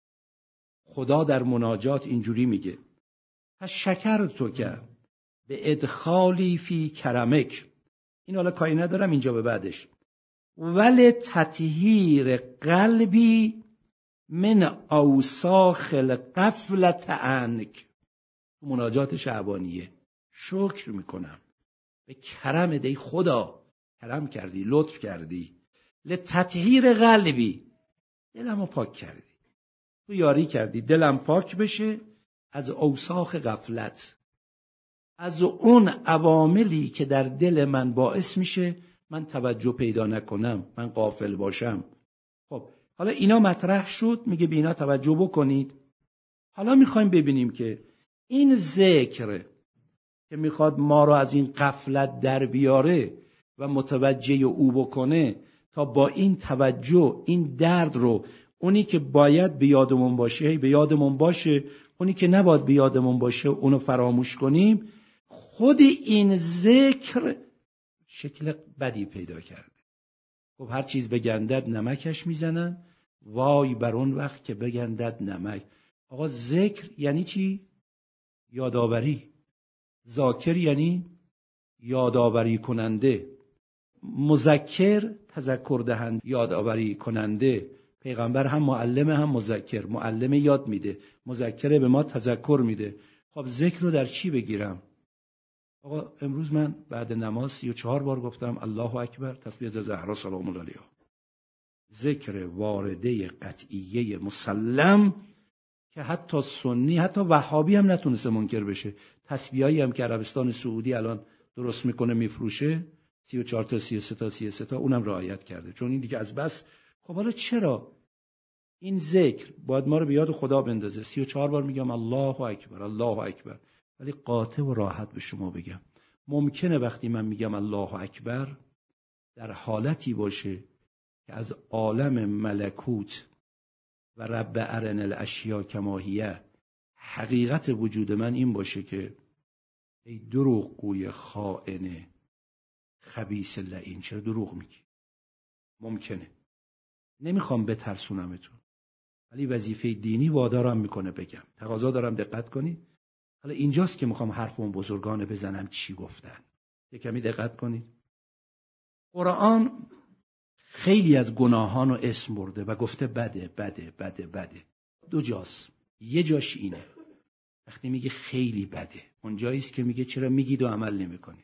خدا در مناجات اینجوری میگه: پس شکر تو که به ادخالی فی کرمک، این حالا کاری ندارم اینجا به بعدش، ول تطهیر قلبی من اوساخ الغفلة عنک. مناجات شعبانیه شکر میکنم به کرم دی خدا، کرم کردی، لطف کردی، لتطهیر قلبی، دلمو پاک کردی، تو یاری کردی دلم پاک بشه از اوساخ غفلت، از اون عواملی که در دل من باعث میشه من توجه پیدا نکنم، من غافل باشم. خب حالا اینا مطرح شد، میگه به اینا توجه بکنید. حالا میخوایم ببینیم که این ذکر که میخواد ما رو از این غفلت در بیاره و متوجه او بکنه، تا با این توجه این درد رو، اونی که باید به یادمون باشه به یادمون باشه، اونی که نباید به یادمون باشه اونو فراموش کنیم. خود این ذکر شکل بدی پیدا کرده. خب هر چیز بگندد نمکش میزنن، وای بر اون وقت که بگندد نمک. آقا ذکر یعنی چی؟ یادآوری. ذاکر یعنی یادآوری کننده. مذکر تذکر دهنده، یادآوری کننده. پیغمبر هم معلم هم مذکر، معلم یاد میده، مذکر به ما تذکر میده. خب ذکر رو در چی بگیرم؟ آقا امروز من بعد نماز سی و چهار بار گفتم الله اکبر، تسبیح از زهرا سلام الله علیها. ذکر وارده قطعیه مسلم که حتی سنی، حتی وهابی هم نتونسته منکر بشه. تسبیحایی هم که عربستان سعودی الان درست میکنه میفروشه، سی و چهار تا سی و سه تا سی و سه تا، اونم رعایت کرده، چون این دیگه از بس. خب حالا چرا این ذکر باید ما رو به یاد خدا بندازه؟ سی و چهار بار میگم الله اکبر الله اکبر، ولی قاطع و راحت به شما بگم ممکنه وقتی من میگم الله اکبر در حالتی باشه که از عالم ملکوت و رب ارن الاشیا کما هی، حقیقت وجود من این باشه که ای دروغگوی خائن خبیث لعین، چرا دروغ میگی؟ ممکنه. نمیخوام بترسونمتون، ولی وظیفه دینی وادارم میکنه بگم. تقاضا دارم دقت کنید. حالا اینجاست که میخوام حرف اون بزرگان بزنم چی گفتن. یه کمی دقت کنید. قرآن خیلی از گناهان رو اسم برده و گفته بده بده بده بده. دو جاست. یه جاش اینه وقتی میگه خیلی بده، اون جاییست که میگه چرا میگید و عمل نمیکنید.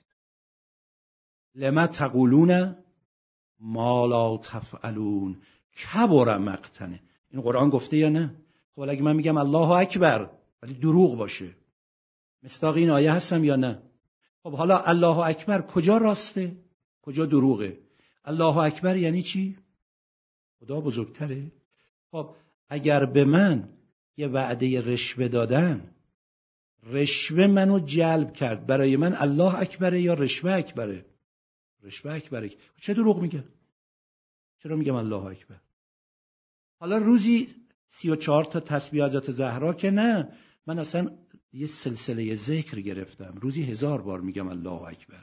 لما تقولون ما لا تفعلون کبر مقتا. این قرآن گفته یا نه؟ خب اگه من میگم الله اکبر ولی دروغ باشه، مصداق این آیه هستم یا نه؟ خب حالا الله اکبر کجا راسته کجا دروغه؟ الله اکبر یعنی چی؟ خدا بزرگتره. خب اگر به من یه وعده رشوه دادن، رشوه منو جلب کرد، برای من الله اکبره یا رشوه اکبره؟ رشوه اکبره. چه دروغ میگه؟ چرا میگم الله اکبر؟ حالا روزی سی و چهار تا تسبیح حضرت زهرا که نه، من اصلا یه سلسله ذکر گرفتم، روزی هزار بار میگم الله اکبر.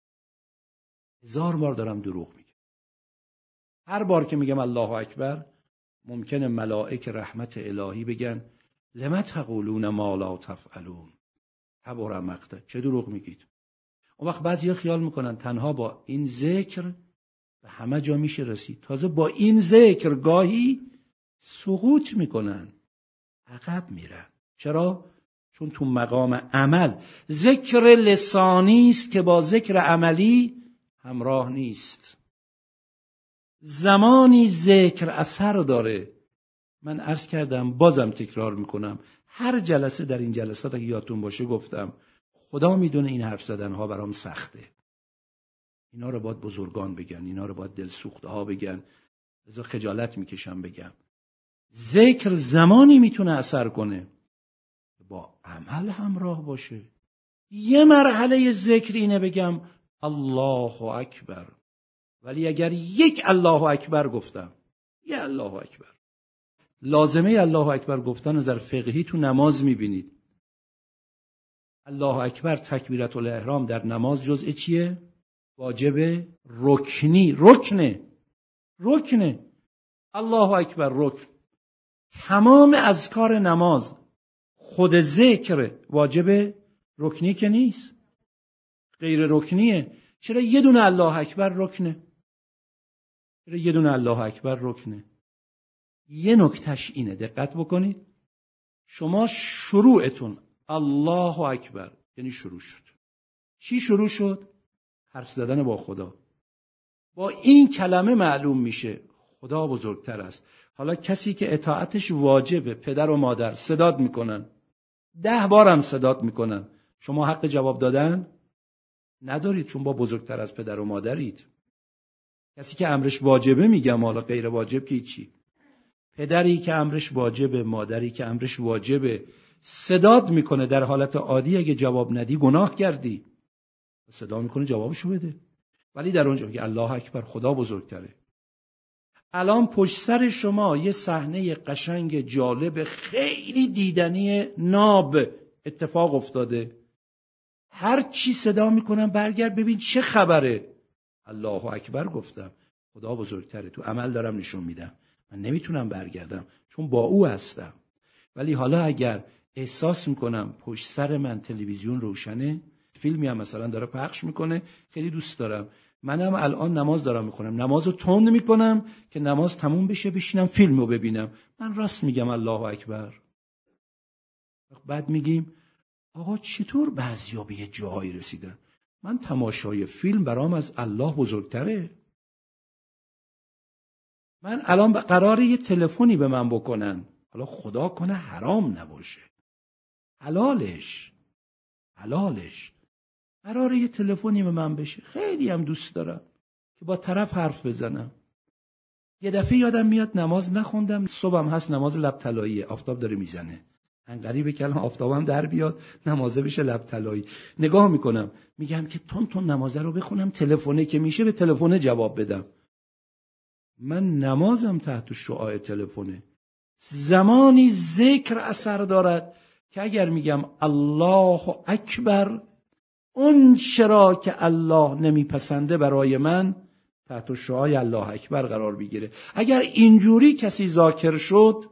هزار بار دارم دروغ میگم. هر بار که میگم الله اکبر ممکنه ملائک رحمت الهی بگن لما تقولون ما لا تفعلون کبر مقتا، چه دروغ میگید؟ اون وقت بعضیا خیال میکنن تنها با این ذکر به همه جا میشه رسید. تازه با این ذکر گاهی سقوط میکنن، عقب میرن. چرا؟ چون تو مقام عمل ذکر لسانی است که با ذکر عملی همراه نیست. زمانی ذکر اثر داره. من عرض کردم بازم تکرار میکنم، هر جلسه در این جلسات اگه یادتون باشه گفتم خدا میدونه این حرف زدن ها برام سخته. اینا رو باید بزرگان بگن، اینا رو باید دلسوخته ها بگن، لذا خجالت میکشم بگم. ذکر زمانی میتونه اثر کنه با عمل همراه باشه. یه مرحله ذکر اینه بگم الله اکبر، ولی اگر یک الله اکبر گفتم، یه الله اکبر، لازمه الله اکبر گفتن نظر فقهی تو نماز میبینید. الله اکبر تکبیرت الاحرام در نماز جزء چیه؟ واجب رکنی، رکنه رکنه الله اکبر رکن. تمام اذکار نماز خود ذکر واجب رکنی که نیست، غیر رکنیه. چرا یه دونه الله اکبر رکنه؟ چرا یه دونه الله اکبر رکنه؟ یه نکتهش اینه، دقت بکنید. شما شروعتون الله اکبر یعنی شروع شد. چی شروع شد؟ حرف زدن با خدا. با این کلمه معلوم میشه خدا بزرگتر است. حالا کسی که اطاعتش واجبه، پدر و مادر صدات میکنن، ده بارم صدات میکنن، شما حق جواب دادن ندارید، چون با بزرگتر از پدر و مادرید. کسی که امرش واجبه میگم، حالا غیر واجب که چی؟ پدری که امرش واجبه، مادری که امرش واجبه، صدات میکنه در حالت عادی اگه جواب ندی گناه کردی، صدا میکنه جوابشو بده. ولی در اونجا میگه الله اکبر، خدا بزرگتره. الان پشت سر شما یه صحنه قشنگ جالب خیلی دیدنی ناب اتفاق افتاده. هر چی صدا میکنم برگرد ببین چه خبره. الله اکبر گفتم، خدا بزرگتره. تو عمل دارم نشون میدم. من نمیتونم برگردم چون با او هستم. ولی حالا اگر احساس میکنم پشت سر من تلویزیون روشنه، فیلمی هم مثلا داره پخش میکنه، خیلی دوست دارم. منم الان نماز دارم میخونم، نمازو تند میکنم که نماز تموم بشه بشینم فیلمو ببینم. من راست میگم الله اکبر. بعد میگیم آقا چطور بعضیا به یه جایی رسیدن؟ من تماشای فیلم برام از الله بزرگتره. من الان قراره یه تلفنی به من بکنن، حالا خدا کنه حرام نباشه، حلالش حلالش قراره یه تلفنی به من بشه، خیلی هم دوست دارم که با طرف حرف بزنم. یه دفعه یادم میاد نماز نخوندم، صبحم هست نماز لب طلایی، آفتاب داره میزنه، انقریب کلم آفتابم در بیاد نمازه بشه لب طلایی. نگاه میکنم میگم که تون تون نمازه رو بخونم، تلفنه که میشه به تلفنه جواب بدم. من نمازم تحت شعاع تلفنه. زمانی ذکر اثر دارد که اگر میگم الله اکبر، اون چرا که الله نمیپسنده برای من تحت شعاع الله اکبر قرار بگیره. اگر اینجوری کسی ذاکر شد،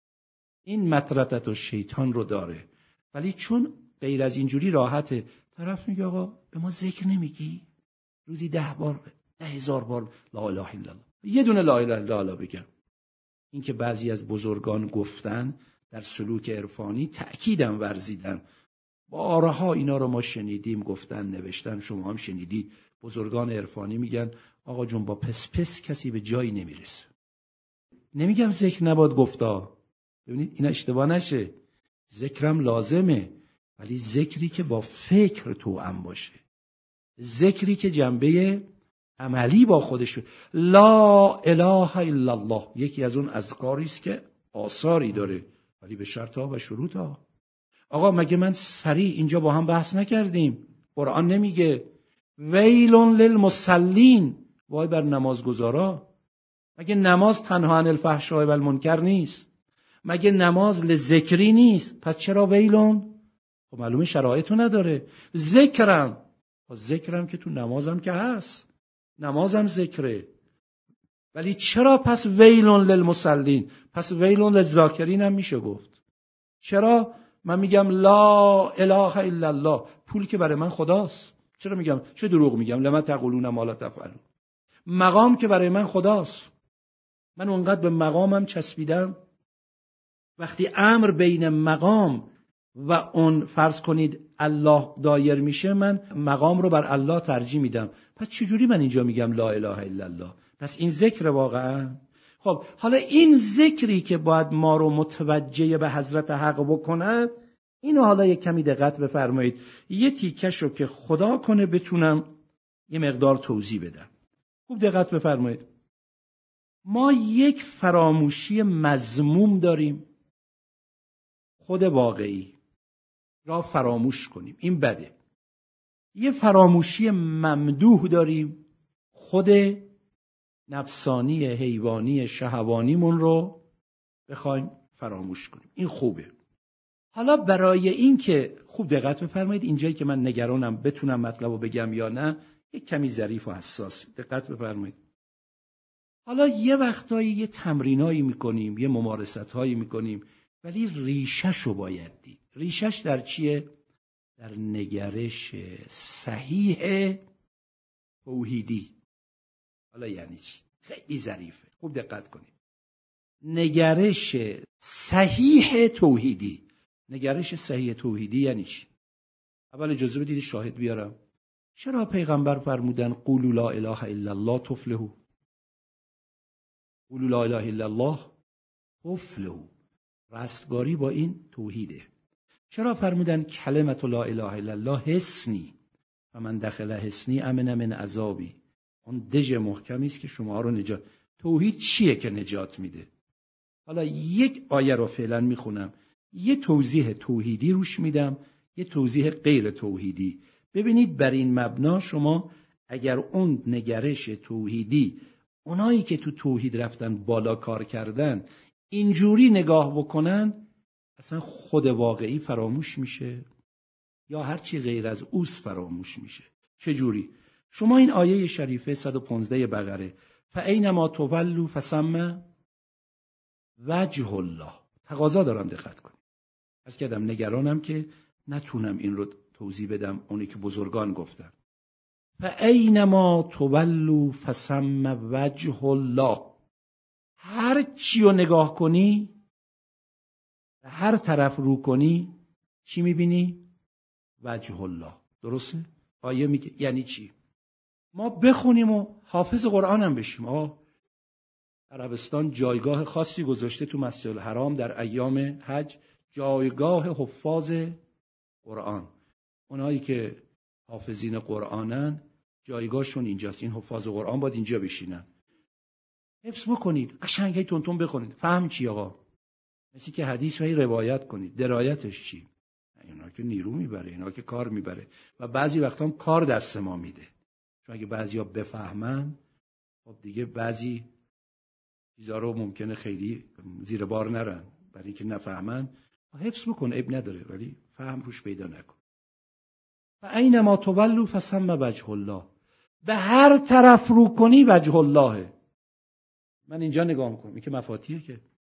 این مطرتت و شیطان رو داره. ولی چون غیر از اینجوری راحته، طرف میگه آقا به ما ذکر نمیگی؟ روزی ده بار، ده هزار بار لا اله الا الله، یه دونه لا اله الا الله بگم. این که بعضی از بزرگان گفتن در سلوک عرفانی تأکیدم ورزیدن، بارها اینا رو ما شنیدیم، گفتن نوشتن، شما هم شنیدید. بزرگان عرفانی میگن آقا جون با پس پس کسی به جایی نمیرسه. نمیگم ذکر نباید گفتا، ببینید اینا اشتباه نشه، ذکرم لازمه، ولی ذکری که با فکر توأم باشه، ذکری که جنبه عملی با خودش. لا اله الا الله یکی از اون اذکاری است که آثاری داره، ولی به شرطها و شروطها. آقا مگه من سریع اینجا با هم بحث نکردیم؟ قرآن نمیگه ویل للمصلین، وای بر نمازگزارا؟ مگه نماز تنها عن الفحشاء و المنکر نیست؟ مگه نماز لذکری نیست؟ پس چرا ویلون؟ خب معلومه شرایطو نداره. ذکرم، خب ذکرم که تو نمازم که هست، نمازم ذکره، ولی چرا پس ویلون للمصلین؟ پس ویلون للذاکرین هم میشه گفت. چرا من میگم لا اله الا الله؟ پول که برای من خداست، چرا میگم؟ چه دروغ میگم؟ لما تقولون ما لا تفعلون. مقام که برای من خداست، من اونقدر به مقامم چسبیدم. وقتی امر بین مقام و اون فرض کنید الله دایر میشه، من مقام رو بر الله ترجیح میدم. پس چجوری من اینجا میگم لا اله الا الله؟ پس این ذکر واقعا. خب حالا این ذکری که باید ما رو متوجه به حضرت حق بکنه، اینو حالا یک کمی دقت بفرمایید، یه تیکشو که خدا کنه بتونم یه مقدار توضیح بدم. خوب دقت بفرمایید. ما یک فراموشی مذموم داریم، خود واقعی را فراموش کنیم، این بده. یه فراموشی ممدوح داریم، خود نفسانی حیوانی شهوانیمون رو بخوایم فراموش کنیم. این خوبه. حالا برای این که خوب دقت بفرمایید، اینجایی که من نگرانم بتونم مطلب رو بگم یا نه، یک کمی ظریف و حساس. دقت بفرمایید. حالا یه وقتایی یه تمرینایی میکنیم، یه ممارستهایی میکنیم، ولی ریشش رو باید دید. ریشش در چیه؟ در نگرش صحیح توحیدی. حالا یعنی چی؟ خیلی ظریفه. خوب دقت کنید. نگرش صحیح توحیدی. نگرش صحیح توحیدی یعنی چی؟ اول اجازه بدید شاهد بیارم. چرا پیغمبر فرمودن قولوا لا اله الا الله تفلحوا؟ قولوا لا اله الا الله تفلحوا. رستگاری با این توحیده. چرا فرمودن کلمت لا اله الا الله حصنی و من دخل حصنی امن من عذابی؟ اون دژ محکمی است که شما رو نجات. توحید چیه که نجات میده؟ حالا یک آیه رو فعلا میخونم، یه توضیح توحیدی روش میدم، یه توضیح غیر توحیدی. ببینید بر این مبنا شما اگر اون نگرش توحیدی، اونایی که تو توحید رفتن بالا کار کردن، اینجوری نگاه بکنن، اصلا خود واقعی فراموش میشه یا هرچی غیر از اوست فراموش میشه. چجوری؟ شما این آیه شریفه صد و پانزده بقره فاینما تولوا فثم وجه الله، تقاضا دارم دقت کنید. عرض کردم نگرانم که نتونم این رو توضیح بدم اونی که بزرگان گفتن. فاینما تولوا فثم وجه الله. هر چی رو نگاه کنی، هر طرف رو کنی، چی میبینی؟ وجه الله. درسته؟ آیه میگه یعنی چی؟ ما بخونیم و حافظ قرآن هم بشیم. آه عربستان جایگاه خاصی گذاشته تو مسجد الحرام در ایام حج، جایگاه حفاظ قرآن. اونایی که حافظین قرآنن جایگاهشون اینجاست. این حفاظ قرآن باید اینجا بشینن. حفظ بکنید، قشنگ هی تون بخونید. فهم چی آقا؟ مثل که حدیث هی روایت کنید. درایتش چی؟ اینا که نیرو میبره، اینا که کار میبره و بعضی وقتا هم کار دست ما میده. چون اگه بعضیا بفهمن، خب دیگه بعضی چیزا رو ممکنه خیلی زیر بار نرن. برای اینکه نفهمن حفظ بکن، عیب نداره، ولی فهم روش پیدا نکن. و اینما تولوا فثم وجه الله. به هر طرف رو کنی وجه الله. من اینجا نگاه میکنم، این که مفاتیحه. که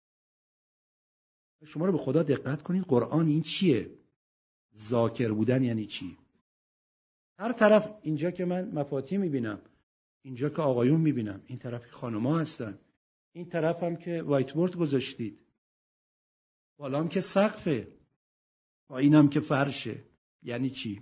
شما رو به خدا دقت کنید. قرآن این چیه؟ ذاکر بودن یعنی چی؟ هر طرف، اینجا که من مفاتیح میبینم، اینجا که آقایون میبینم، این طرف که خانوما هستن، این طرف هم که وایت بورد گذاشتید، بالا هم که سقفه، پایین هم که فرشه. یعنی چی؟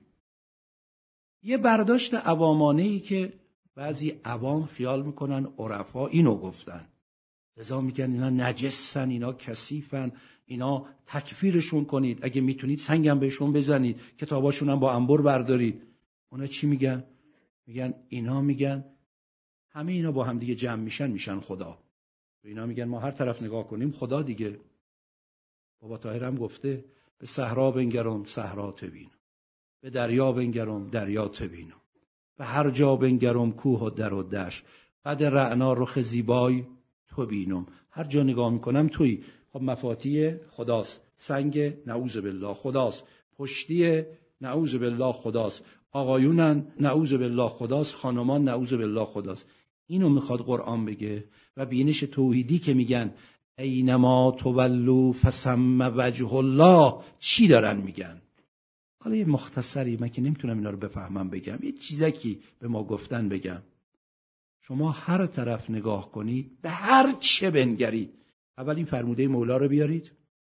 یه برداشت عوامانه‌ای که بعضی عوام خیال میکنن عرفا اینو گفتن، لذا میگن اینا نجسن، اینا کثیفن، اینا تکفیرشون کنید، اگه میتونید سنگم بهشون بزنید، کتاباشون هم با انبر بردارید. اونا چی میگن؟ میگن اینا میگن همه اینا با هم دیگه جمع میشن میشن خدا. و اینا میگن ما هر طرف نگاه کنیم خدا دیگه. بابا طاهر هم گفته به صحرا بنگرم صحرا تبینم، به دریا بنگرم دریا تبینم، به هر جا بنگرم کوه و در و دشت، قد رعنا رخ زیبای تو بینم. هر جا نگاه میکنم تویی. خب مفاتیح خداست، سنگ نعوذ بالله خداست، پشتی نعوذ بالله خداست، آقایونن نعوذ بالله خداست، خانمان نعوذ بالله خداست. اینو میخواد قرآن بگه. و بینش توحیدی که میگن اینما تولوا فثم وجه الله، چی دارن میگن؟ حالا یه مختصری، من که نمیتونم اینا رو بفهمم بگم، یه چیزکی به ما گفتن بگم. شما هر طرف نگاه کنید، به هر چه بنگرید، اول این فرموده مولا رو بیارید: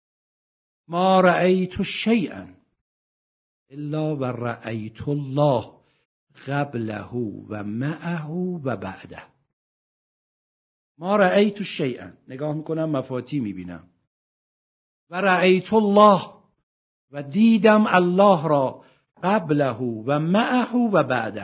ما رأیت شیئا الا و رأیت الله قبله و معه و بعده. ما رأیت شیئا، نگاه میکنم مفاتیح میبینم، و رأیت الله، و دیدم الله را، قبله و معه و بعده.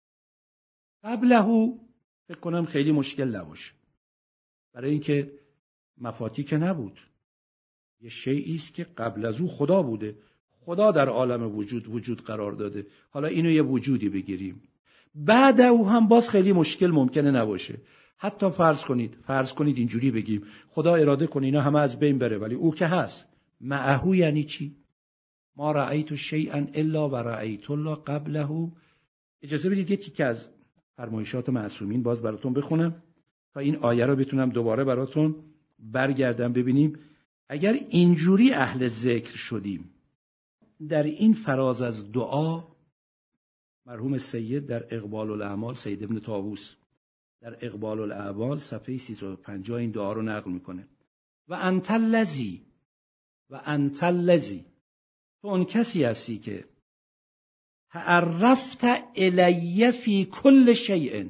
قبله فکر کنم خیلی مشکل نباشه، برای اینکه مفاتیح که نبود، یه شیئی است که قبل از او خدا بوده، خدا در عالم وجود وجود قرار داده. حالا اینو یه وجودی بگیریم. بعد او هم باز خیلی مشکل ممکنه نباشه. حتی فرض کنید فرض کنید اینجوری بگیم خدا اراده کنه اینا همه از بین بره، ولی او که هست. معهو یعنی چی؟ ما رأیت شیئا الا و رأیت الله قبله. اجازه بدید یه تیکه از فرمایشات معصومین باز براتون بخونم تا این آیه رو بتونم دوباره براتون برگردم ببینیم. اگر اینجوری اهل ذکر شدیم در این فراز از دعا، مرحوم سید در اقبال الاعمال، سید ابن طاووس در اقبال الاعمال صفحه سیصد و پنجاه این دعا رو نقل میکنه. و انت الذی و انت الذی، تو اون کسی هستی که تعرفت الی فی کل شیء.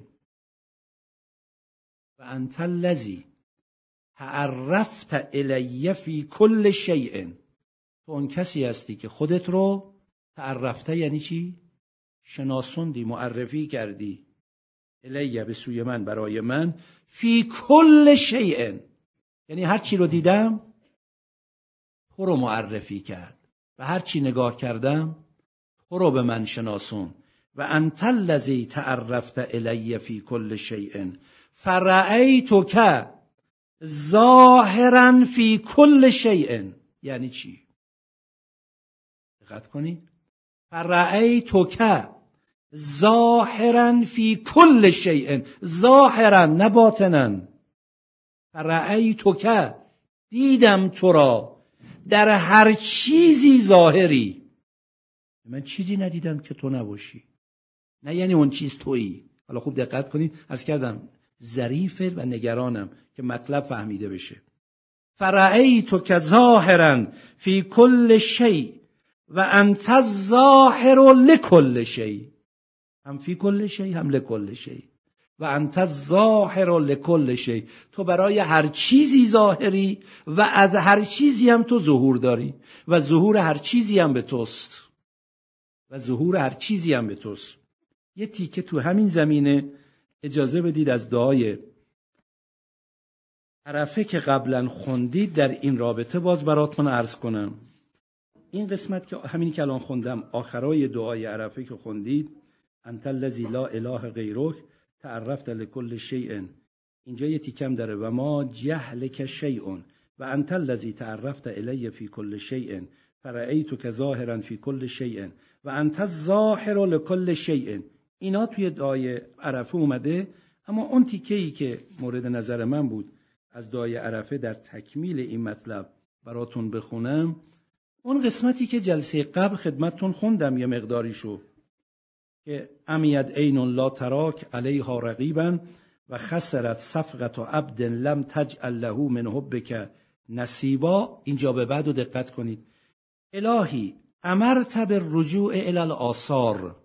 و انت الذی تعرفت الی فی کل شیء، تو اون کسی هستی که خودت رو تعرفته یعنی چی؟ شناسوندی، معرفی کردی، الیه به سوی من، برای من، فی کل شیء یعنی هر چی رو دیدم تو رو معرفی کرد و هر چی نگاه کردم تو رو به من شناسون. و انت الذی تعرفت الی فی کل شیء فرأیتک ظاهرا فی کل شیء. یعنی چی؟ دقت کنید. فرأیتک ظاهرا فی کل شیء، ظاهرا نه باطنا. فرأیتک، دیدم تو را در هر چیزی ظاهری. من چیزی ندیدم که تو نباشی، نه یعنی اون چیز تویی. حالا خوب دقت کنید، عرض کردم ظریفه و نگرانم که مطلب فهمیده بشه. فرأیتک ظاهرا فی کل شیء و انت الظاهر لکل شیء، هم فی کل شیء هم لکل شیء. و انت الظاهر لکل شیء، تو برای هر چیزی ظاهری و از هر چیزی هم تو ظهور داری و ظهور هر چیزی هم به توست و ظهور هر چیزی هم به توست. یه تیکه تو همین زمینه اجازه بدید از دعای عرفه که قبلا خوندید در این رابطه باز براتون عرض کنم. این قسمت که همینی که الان خوندم، آخرای دعای عرفه که خوندید، انت الذی لا اله غیرک تعرفت لکل شیء، اینجا یه تیکم داره و ما جهلک شیء و انت الذی تعرفت الی فی کل شیء فرأیتک ظاهرا فی کل شیء و انت الظاهر لکل شیء. اینا توی دعای عرفه اومده، اما اون تیکه‌ای که مورد نظر من بود از دعای عرفه در تکمیل این مطلب براتون بخونم، اون قسمتی که جلسه قبل خدمتتون خوندم یه مقداریشو، که امیت عین لا تراک علیها رقیبا و خسرت صفقت عبد لم تجعل له من حبک نصیبا. اینجا به بعد و دقت کنید. الهی امرت بالرجوع الی الاثار،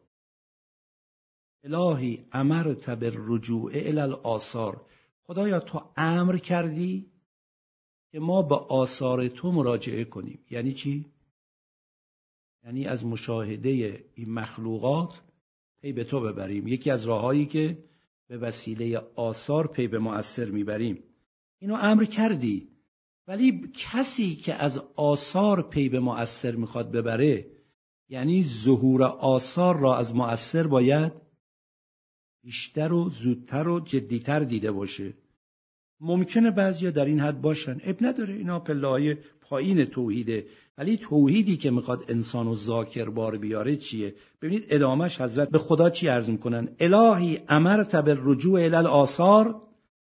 الهی امرت بالرجوع الی الاثار، خدایا تو امر کردی که ما به آثار تو مراجعه کنیم. یعنی چی؟ یعنی از مشاهده این مخلوقات پی به تو ببریم. یکی از راهایی که به وسیله آثار پی به مؤثر میبریم، اینو امر کردی. ولی کسی که از آثار پی به مؤثر میخواد ببره، یعنی ظهور آثار را از مؤثر باید بیشتر و زودتر و جدیتر دیده باشه. ممکنه بعضیا در این حد باشن، اب نداره، اینا پله‌های پایین توحیده، ولی توحیدی که میخواد انسانو ذاکر بار بیاره چیه؟ ببینید ادامش حضرت به خدا چی عرض میکنن. الهی امرت بالرجوع الی الاثار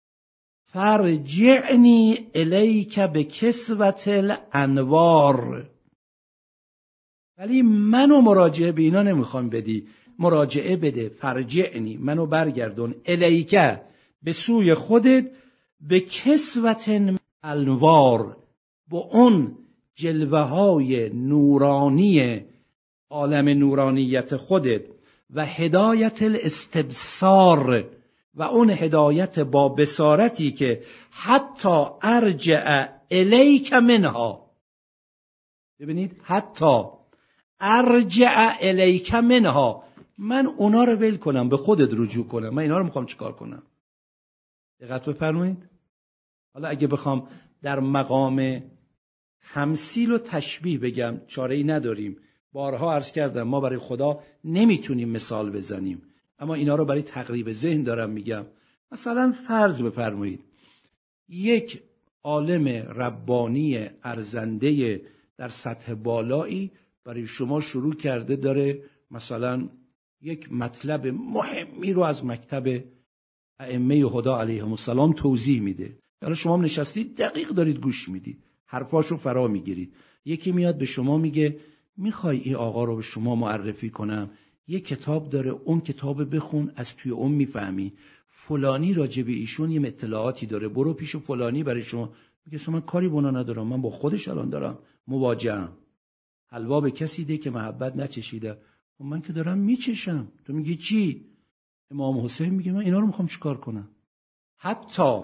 فرجعنی الیک بکسوة الانوار. ولی منو مراجعه به اینا نمیخوام بدی، مراجعه بده، فرجعنی، منو برگردون، الیک، به سوی خودت، به کسوة الانوار، با اون جلوه های نورانی عالم نورانیت خودت، و هدایت الاستبصار، و اون هدایت با بصارتی که حتی ارجع الیک منها. ببینید حتی ارجع الیک منها، من اونا رو ول کنم به خودت رجوع کنم. من اینا رو میخوام چیکار کنم؟ دقت بفرمایید. حالا اگه بخوام در مقام تمثیل و تشبیه بگم، چاره ای نداریم. بارها عرض کردم ما برای خدا نمیتونیم مثال بزنیم، اما اینا رو برای تقریب ذهن دارم میگم. مثلا فرض بفرمایید یک عالم ربانی ارزنده در سطح بالایی برای شما شروع کرده داره مثلا یک مطلب مهمی رو از مکتب ائمه هدی علیهم السلام توضیح میده. حالا شما نشستید دقیق دارید گوش میدید، حرفاشو فرا میگیرید. یکی میاد به شما میگه میخوای این آقا رو به شما معرفی کنم، یه کتاب داره، اون کتاب بخون، از توی اون میفهمی فلانی راجع به ایشون یه اطلاعاتی داره، برو پیش فلانی برای شما. میگه من کاری بنا ندارم، من با خودش الان دارم مواجهم. حلوا به کسی ده که محبت نچشیده. من که دارم میچشم. تو میگی چی؟ امام حسین میگه من اینا رو میخوام چیکار کنم؟ حتی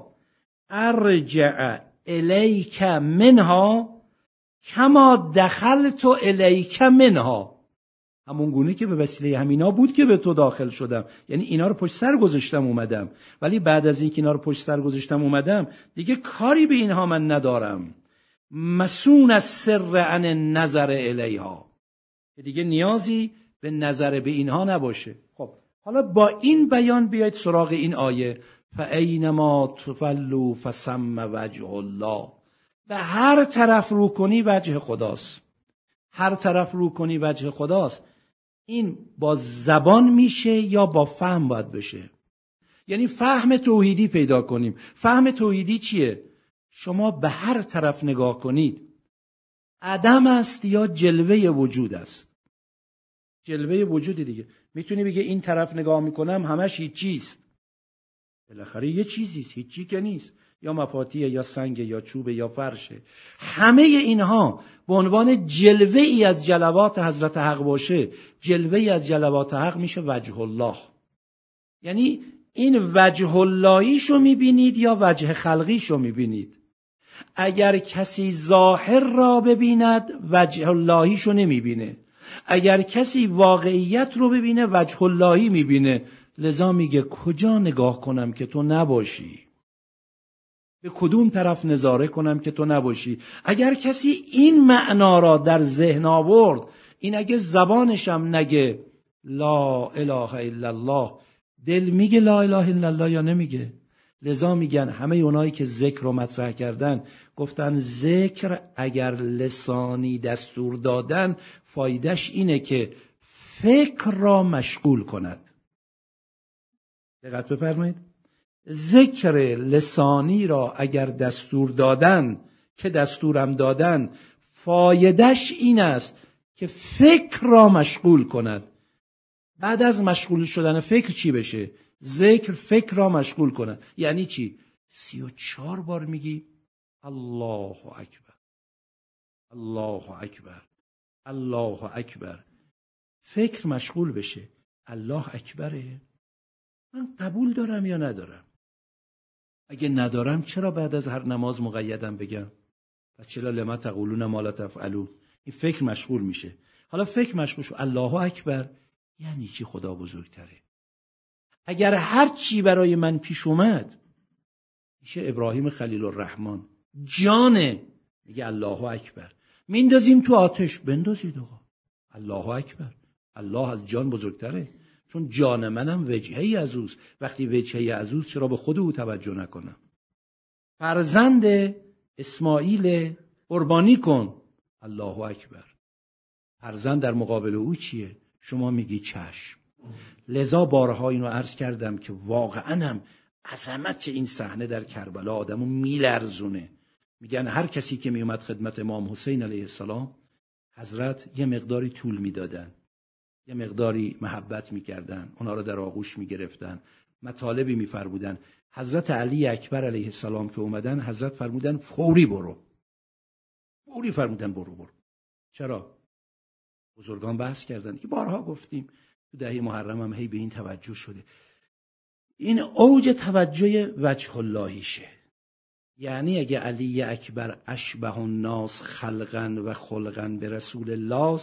ارجع الیک منها کما دخلت الیک منها، همون گونه که به وسیله همینا بود که به تو داخل شدم. یعنی اینا رو پشت سر گذاشتم اومدم، ولی بعد از اینکه اینا رو پشت سر گذاشتم اومدم دیگه کاری به اینها من ندارم. مسون السر عن النظر الیها، دیگه نیازی به نظر به اینها نباشه. خب حالا با این بیان بیاید سراغ این آیه فاینما تولوا فثم وجه الله. به هر طرف رو کنی وجه خداست، هر طرف رو کنی وجه خداست. این با زبان میشه یا با فهم باید بشه؟ یعنی فهم توحیدی پیدا کنیم. فهم توحیدی چیه؟ شما به هر طرف نگاه کنید عدم است یا جلوه وجود است؟ جلوه وجودی دیگه. میتونی بگه این طرف نگاه میکنم همش هیچ چیست، بالاخره یه چیزیست، هیچی که نیست، یا مفاتیح یا سنگ یا چوب یا فرشه. همه اینها به عنوان جلوه ای از جلوات حضرت حق باشه، جلوه ای از جلوات حق میشه وجه الله. یعنی این وجه اللهیشو میبینید یا وجه خلقیشو میبینید؟ اگر کسی ظاهر را ببیند وجه اللهیشو نمیبینه، اگر کسی واقعیت رو ببینه وجه اللهی میبینه. لذا میگه کجا نگاه کنم که تو نباشی؟ به کدوم طرف نظاره کنم که تو نباشی؟ اگر کسی این معنا را در ذهن آورد، این اگه زبانشم نگه لا اله الا الله، دل میگه لا اله الا الله یا نمیگه؟ لذا میگن همه اونایی که ذکر رو مطرح کردن گفتن ذکر اگر لسانی دستور دادن فایدهش اینه که فکر را مشغول کند. دقت بفرمایید، ذکر لسانی را اگر دستور دادن، که دستورم دادن، فایدهش این است که فکر را مشغول کند. بعد از مشغول شدن فکر چی بشه؟ ذکر فکر را مشغول کند. یعنی چی؟ سی و چهار بار میگی الله اکبر، الله اکبر، الله اکبر، فکر مشغول بشه الله اکبره. من قبول دارم یا ندارم؟ اگه ندارم چرا بعد از هر نماز مقیدم بگم؟ پس چرا لما تقولون ما لا تفعلون؟ این فکر مشغول میشه. حالا فکر مشغول شو الله اکبر یعنی چی؟ خدا بزرگتره. اگر هر چی برای من پیش اومد، میشه ابراهیم خلیل الرحمن جانه، میگه الله اکبر. میندازیم تو آتش، بندازید آقا الله اکبر. الله از جان بزرگتره، چون جان منم وجهی از اوست. وقتی وجهی از اوست چرا به خود او توجه نکنم؟ فرزند اسماعیل قربانی کن، الله اکبر. فرزند در مقابل او چیه؟ شما میگی چشم. لذا بارها اینو عرض کردم که واقعا هم عظمت این صحنه در کربلا آدمو میلرزونه. میگن هر کسی که میومد خدمت امام حسین علیه السلام، حضرت یه مقداری طول میدادن، یه مقداری محبت میکردن، اونا رو در آغوش میگرفتن، مطالبی میفرمودن. حضرت علی اکبر علیه السلام که اومدن، حضرت فرمودن فوری برو، فوری فرمودن برو برو. چرا؟ بزرگان بحث کردن که بارها گفتیم تو دهه محرم هم هی به این توجه شده. این اوج توجه وجه اللهیشه. یعنی اگه علی اکبر اشبه الناس خلقا و خلقا به رسول الله،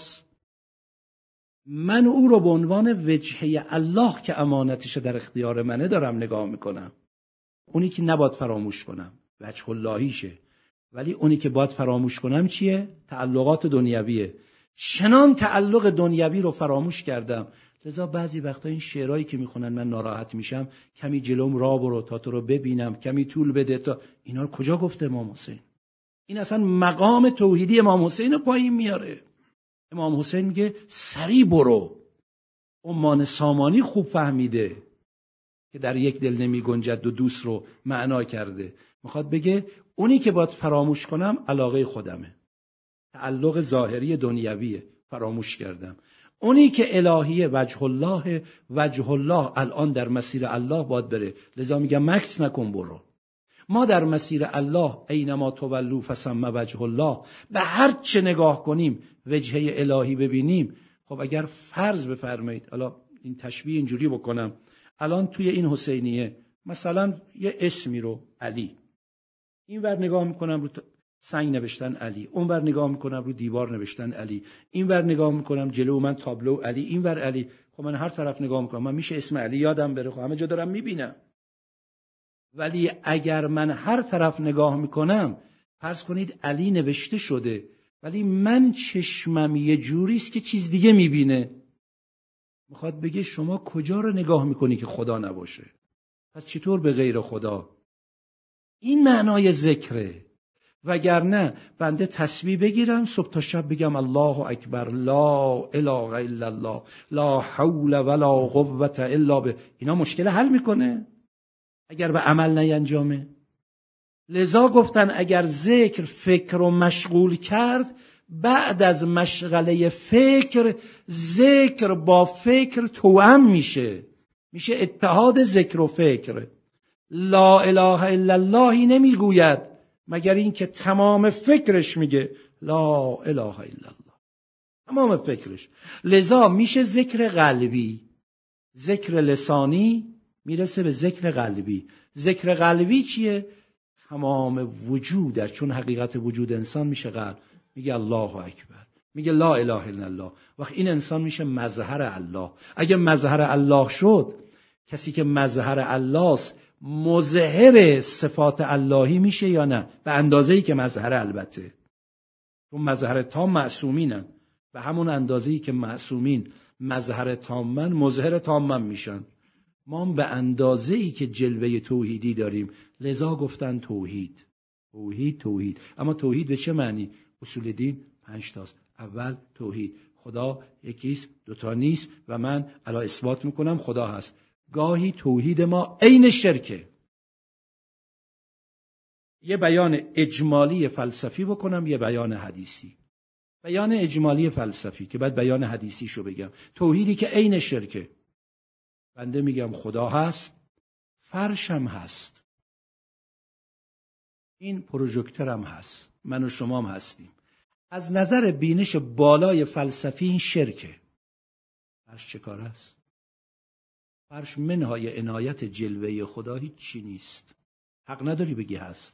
من او رو به عنوان وجهه الله که امانتش در اختیار منه دارم نگاه میکنم. اونی که نباید فراموش کنم وجه اللهیشه، ولی اونی که باید فراموش کنم چیه؟ تعلقات دنیویه. چنان تعلق دنیوی رو فراموش کردم، لذا بعضی وقتا این شعرهایی که میخونن من ناراحت میشم، کمی جلوم را برو تا تو رو ببینم، کمی طول بده تا، اینا رو کجا گفته امام حسین؟ این اصلا مقام توحیدی امام حسین رو پایین میاره. امام حسین میگه سری برو. عمان سامانی خوب فهمیده که در یک دل نمی گنجد دو دوست رو معنا کرده. میخواد بگه اونی که باید فراموش کنم علاقه خودمه، تعلق ظاهری دنیویه، فراموش کردم. اونی که الهیه، وجه الله، وجه الله الان در مسیر الله باید بره. لذا میگم مکس نکن برو. ما در مسیر الله اینما تولوا فثم وجه الله، به هر چه نگاه کنیم وجهه الهی ببینیم. خب اگر فرض بفرمایید، حالا این تشبیه اینجوری بکنم، الان توی این حسینیه مثلا یه اسمی رو علی، این ور نگاه میکنم رو سنگ نوشتن علی، اون ور نگاه میکنم رو دیوار نوشتن علی، این ور نگاه میکنم جلو من تابلو علی، این ور علی. خب من هر طرف نگاه میکنم من میشه اسم علی یادم بره؟ خب همه جا دارم میبینم. ولی اگر من هر طرف نگاه میکنم، فرض کنید علی نوشته شده ولی من چشمم یه جوریست که چیز دیگه میبینه. میخواد بگه شما کجا رو نگاه میکنی که خدا نباشه؟ پس چطور به غیر خدا؟ این معنای ذکره. وگرنه بنده تسبیح بگیرم صبح تا شب بگم الله اکبر، لا اله الا الله، لا حول ولا قوة الا بالله، اینا مشکل حل میکنه اگر به عمل نینجامه. لذا گفتن اگر ذکر فکر رو مشغول کرد، بعد از مشغله فکر، ذکر با فکر توأم میشه، میشه اتحاد ذکر و فکر. لا اله الا اللهی نمیگوید مگر اینکه تمام فکرش میگه لا اله الا الله، تمام فکرش. لذا میشه ذکر قلبی، ذکر لسانی میرسه به ذکر قلبی. ذکر قلبی چیه؟ تمام وجودش، چون حقیقت وجود انسان میشه قلب، میگه الله اکبر، میگه لا اله الا الله. وقت این انسان میشه مظهر الله. اگه مظهر الله شد، کسی که مظهر الله است مظهر صفات اللهی میشه یا نه؟ به اندازه‌ای که مظهر، البته چون مظهر تام معصومینن، به همون اندازه‌ای که معصومین مظهر تامن مظهر تامن میشن. ما به اندازه‌ای که جلوه توحیدی داریم. لذا گفتن توحید توحید توحید. اما توحید به چه معنی؟ اصول دین پنج تاست. اول توحید، خدا یکیست، دوتا نیست و من الا اثبات میکنم خدا هست. گاهی توحید ما عین شرکه. یه بیان اجمالی فلسفی بکنم، یه بیان حدیثی. بیان اجمالی فلسفی که بعد بیان حدیثیشو بگم. توحیدی که عین شرکه. بنده میگم خدا هست، فرشم هست، این پروژکتورم هست، من و شما هم هستیم. از نظر بینش بالای فلسفی این شرکه. فرش چه کار است؟ فرش منهای عنایت جلوه خدا هیچ چی نیست. حق نداری بگی هست.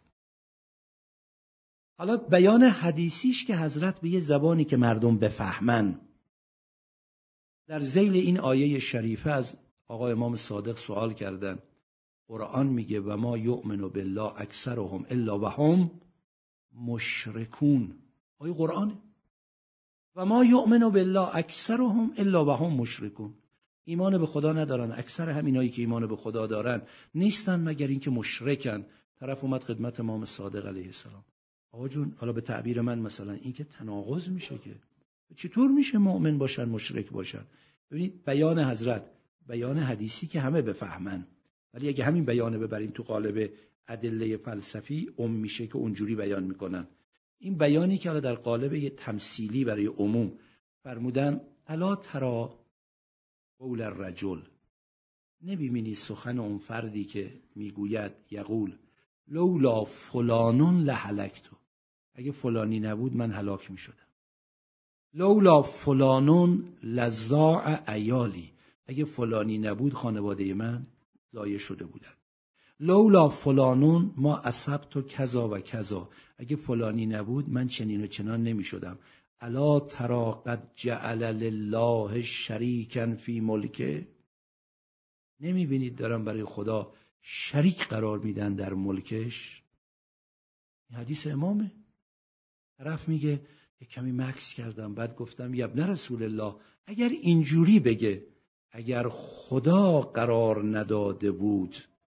حالا بیان حدیثیش که حضرت به یه زبانی که مردم بفهمن، در ذیل این آیه شریفه از آقا امام صادق سوال کردن. قرآن میگه و ما یؤمن بالله اکثرهم الا وهم مشرکون. آیه قرآن و ما یؤمن بالله اکثرهم الا وهم مشرکون. ایمان به خدا ندارن. اکثر همینایی که ایمان به خدا دارن نیستن مگر اینکه مشرکن. طرف اومد خدمت امام صادق علیه السلام. آقا جون، حالا به تعبیر من مثلا این که تناقض میشه، که چطور میشه مؤمن باشن مشرک باشن؟ ببینید بیان حضرت، بیان حدیثی که همه بفهمن، ولی اگه همین بیانه ببریم تو قالب ادله فلسفی، ام میشه که اونجوری بیان میکنن. این بیانی که در قالب یه تمثیلی برای عموم فرمودن الا ترا قول الرجل، نمیبینی سخن اون فردی که میگوید یقول لولا فلانون لهلکتو، اگه فلانی نبود من هلاک میشدم. لولا فلانون لزاع عیالی، اگه فلانی نبود خانواده من ضایع شده بودن. لولا فلانون ما اصبت و کذا و کذا، اگه فلانی نبود من چنین و چنان نمی شدم. الا ترا قد جعل لله شریکا فی ملکه، نمی بینید دارم برای خدا شریک قرار میدن در ملکش؟ این حدیث امامه. طرف میگه یک کمی مکس کردم، بعد گفتم یا ابن رسول الله اگر اینجوری بگه اگر خدا قرار نداده بود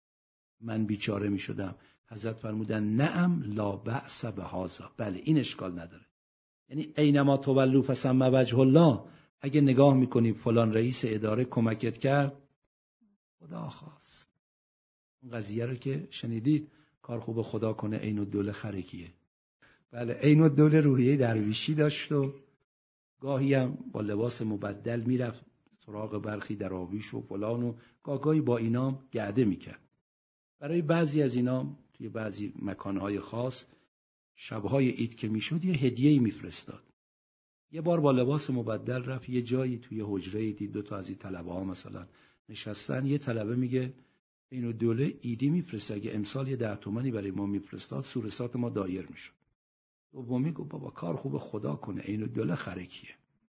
من بیچاره می شدم. حضرت فرمودن نعم لا بأس بهذا، بله این اشکال نداره. یعنی اینما تولوا فثم وجه الله، اگه نگاه میکنی فلان رئیس اداره کمکت کرد، خدا خواست. اون قضیه رو که شنیدید کار خوب خدا کنه عین الدوله خرکیه. بله عین الدوله روحیه درویشی داشت و گاهی هم با لباس مبدل میرفت سراغ برخی دراویش و فلان و گاهی با اینام گرده میکرد. برای بعضی از اینام توی بعضی مکانهای خاص شبهای عید که میشد یه هدیه‌ای میفرستاد. یه بار با لباس مبدل رفت یه جایی توی حجره، دید دو تا از این طلبه ها مثلا نشستن. یه طلبه میگه اینو دوله ایدی میفرسته، اگه امسال یه ده تومنی برای ما میفرستاد سورسات ما دایر میشد. دومی گفت بابا کار خوب خدا کنه اینو دوله خرکیه.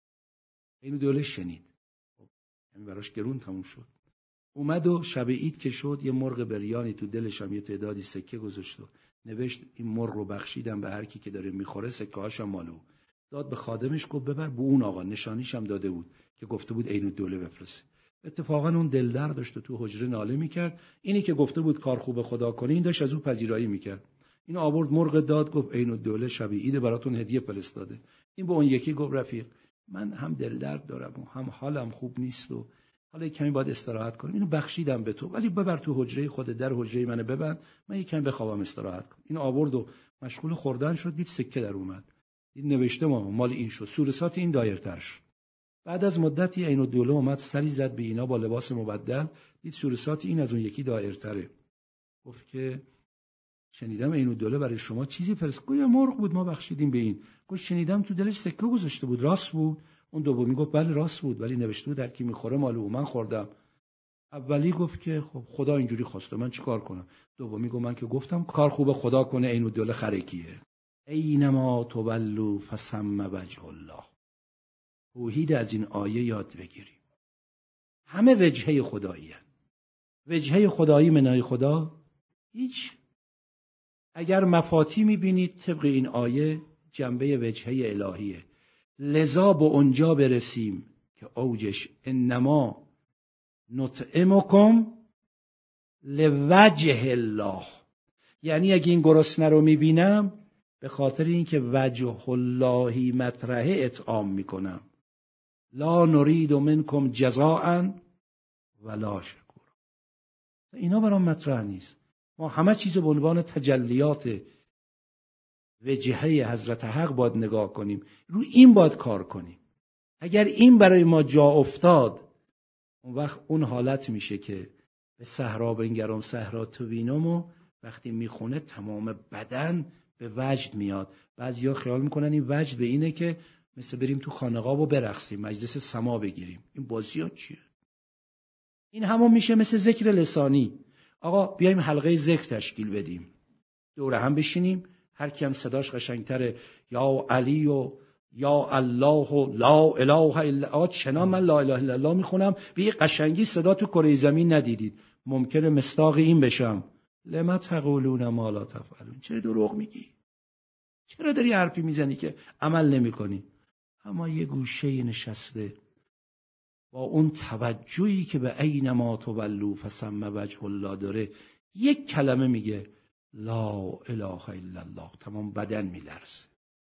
اینو دوله شنید، یعنی براش گرون تموم شد. اومد و شب عید که شد یه مرغ بریانی تو دلش هم یه تعدادی سکه گذاشت و نوشت این مرغ رو بخشیدم به هر کی که داره میخوره، سکه هاشم مالو. داد به خادمش گفت ببر به اون آقا، نشانیش هم داده بود که گفته بود عین الدوله بفرسته. اتفاقا اون دلدر داشت و تو حجره ناله میکرد. اینی که گفته بود کار خوب خدا کنه این داشت از اون پذیرایی میکرد. این آورد مرغ داد گفت عین الدوله شب عید براتون هدیه فرستاده. این به اون یکی گفت رفیق من هم دلدرد دارم و هم حالم خوب نیست و حالا کمی باید استراحت کنم، اینو بخشیدم به تو ولی ببر تو حجره خودت، در حجره منو ببند، من یک کمی بخوابم استراحت کنم. این آورد و مشغول خوردن شد، دید سکه در اومد، دید نوشته ما مال این شد، سورسات این دایرتر شد. بعد از مدتی عین الدوله اومد سری زد به اینا با لباس مبدل، دید سورسات این از اون یکی دایرتره. گفت که شنیدم عین الدوله برای شما چیزی فرست، گویا مرغ بود ما بخشیدیم به این. گفت شنیدم تو دلش سکه گذاشته بود، راست بود؟ اون دومی گفت بله راست بود ولی نوشته بود در کی میخوره مال او، من خوردم. اولی گفت که خب خدا اینجوری خواسته من چیکار کنم. دومی گفت من که گفتم کار خوب خدا کنه عین الدوله خرکیه. اینما تولوا فثم وجه الله. توحید از این آیه یاد بگیریم. همه وجهه خداییه. وجهه خدایی منای خدا هیچ. اگر مفاتی میبینید طبق این آیه جنبه وجهه الهیه. لذا به اونجا برسیم که اوجش انما نطعمکم لوجه الله، یعنی اگه این گرسنه رو میبینم به خاطر اینکه وجه اللهی مطرحه اطعام میکنم. لا نرید منکم جزاء ولا شکور. اینا برام مطرح نیست. ما همه چیز به عنوان تجلیات وجهه حضرت حق باید نگاه کنیم، رو این باید کار کنیم. اگر این برای ما جا افتاد اون وقت اون حالت میشه که به صحرا بنگرم صحرا تو بینم و وقتی میخونه تمام بدن به وجد میاد. بعضیا خیال میکنن این وجد به اینه که مثل بریم تو خانقاه و برقصیم، مجلس سما بگیریم. این بازی ها چیه؟ این همون میشه مثل ذکر لسانی. آقا بیایم حلقه ذکر تشکیل بدیم، دور هم بشینیم، هر کی هم صداش قشنگتره یا علی و یا الله و لا اله الا الله، چنان من لا اله الا الله میخونم به یه قشنگی صدا تو کره زمین ندیدید. ممکنه مصداق این بشم لما تقولون ما لا تفعلون. چرا دروغ میگی؟ چرا داری حرفی میزنی که عمل نمیکنی؟ اما یه گوشه نشسته با اون توجهی که به اینما تولوا فثم وجه الله داره، یک کلمه میگه لا اله الا الله، تمام بدن میلرزه.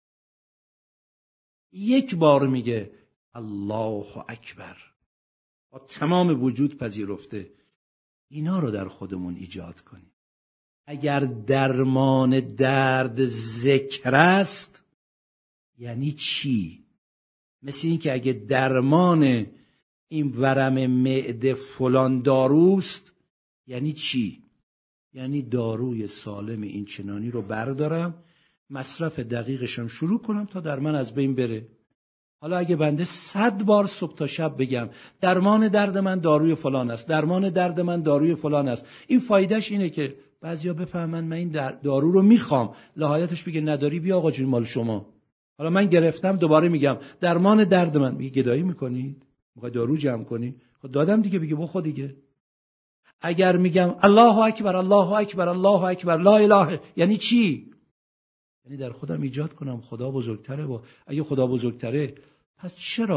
یک بار میگه الله اکبر، با تمام وجود پذیرفته. اینا رو در خودمون ایجاد کنیم. اگر درمان درد ذکر است یعنی چی؟ مثل این که اگه درمان این ورم معده فلان داروست یعنی چی؟ یعنی داروی سالم این چنانی رو بردارم، مصرف دقیقشم شروع کنم تا در من از بین بره. حالا اگه بنده صد بار صبح تا شب بگم درمان درد من داروی فلان است، درمان درد من داروی فلان است، این فایدهش اینه که بعضیا بفهمن من این دارو رو میخوام، نهایتش بگه نداری بیا آقا جون مال شما. حالا من گرفتم دوباره میگم درمان درد من، میگه گدایی میکنید؟ میخوای دارو جمع کنی؟ خب دادم دیگه، بگه بخور دیگه. اگر میگم الله اکبر الله اکبر الله اکبر لا اله، یعنی چی؟ یعنی در خودم ایجاد کنم خدا بزرگتره. و اگه خدا بزرگتره پس چرا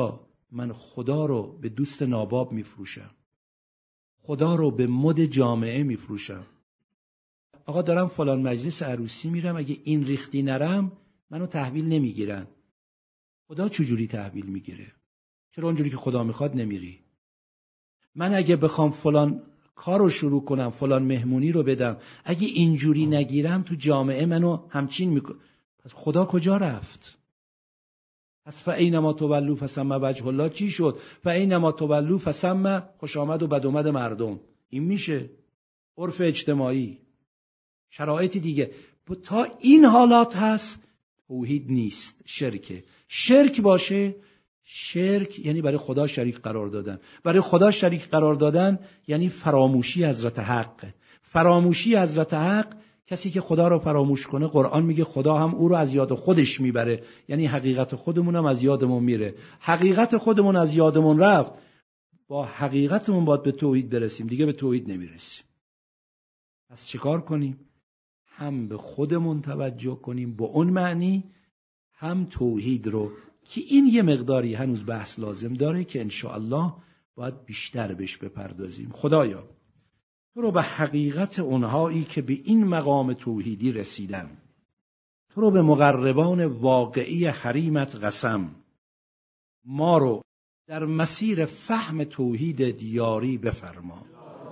من خدا رو به دوست ناباب میفروشم، خدا رو به مد جامعه میفروشم. آقا دارم فلان مجلس عروسی میرم، اگه این ریختی نرم منو تحویل نمیگیرن. خدا چجوری تحویل میگیره؟ چرا اونجوری که خدا میخواد نمیری؟ من اگه بخوام فلان کار رو شروع کنم، فلان مهمونی رو بدم، اگه اینجوری نگیرم تو جامعه منو همچین میکنه. پس خدا کجا رفت؟ پس فاینما تولوا فثم وجه الله چی شد؟ فاینما تولوا فثم خوش آمد و بد آمد مردم. این میشه عرف اجتماعی، شرایط دیگه. تا این حالات هست توحید نیست، شرکه. شرک باشه، شرک یعنی برای خدا شریک قرار دادن. برای خدا شریک قرار دادن یعنی فراموشی حضرت حق. فراموشی حضرت حق، کسی که خدا رو فراموش کنه، قرآن میگه خدا هم او رو از یاد خودش میبره، یعنی حقیقت خودمون هم از یادمون میره. حقیقت خودمون از یادمون رفت، با حقیقتمون باید به توحید برسیم، دیگه به توحید نمیرسیم. پس چیکار کنیم؟ هم به خودمون توجه کنیم با اون معنی، هم توحید رو که این یه مقداری هنوز بحث لازم داره که انشاءالله باید بیشتر بهش بپردازیم. خدایا تو رو به حقیقت اونهایی که به این مقام توحیدی رسیدن، تو رو به مقربان واقعی حریمت قسم، ما رو در مسیر فهم توحید دیاری بفرما.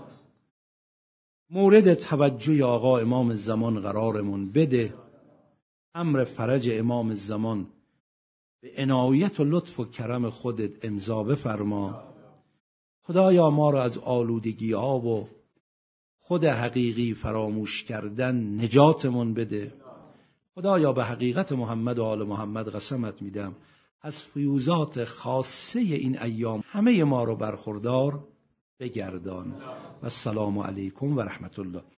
مورد توجه آقا امام زمان قرارمون بده. امر فرج امام زمان به عنایت و لطف و کرم خودت امضا بفرما. خدایا ما را از آلودگی ها و خود حقیقی فراموش کردن نجاتمون بده. خدایا به حقیقت محمد و آل محمد قسمت میدم، از فیوزات خاصه این ایام همه ما رو برخوردار بگردان. و السلام علیکم و رحمت الله.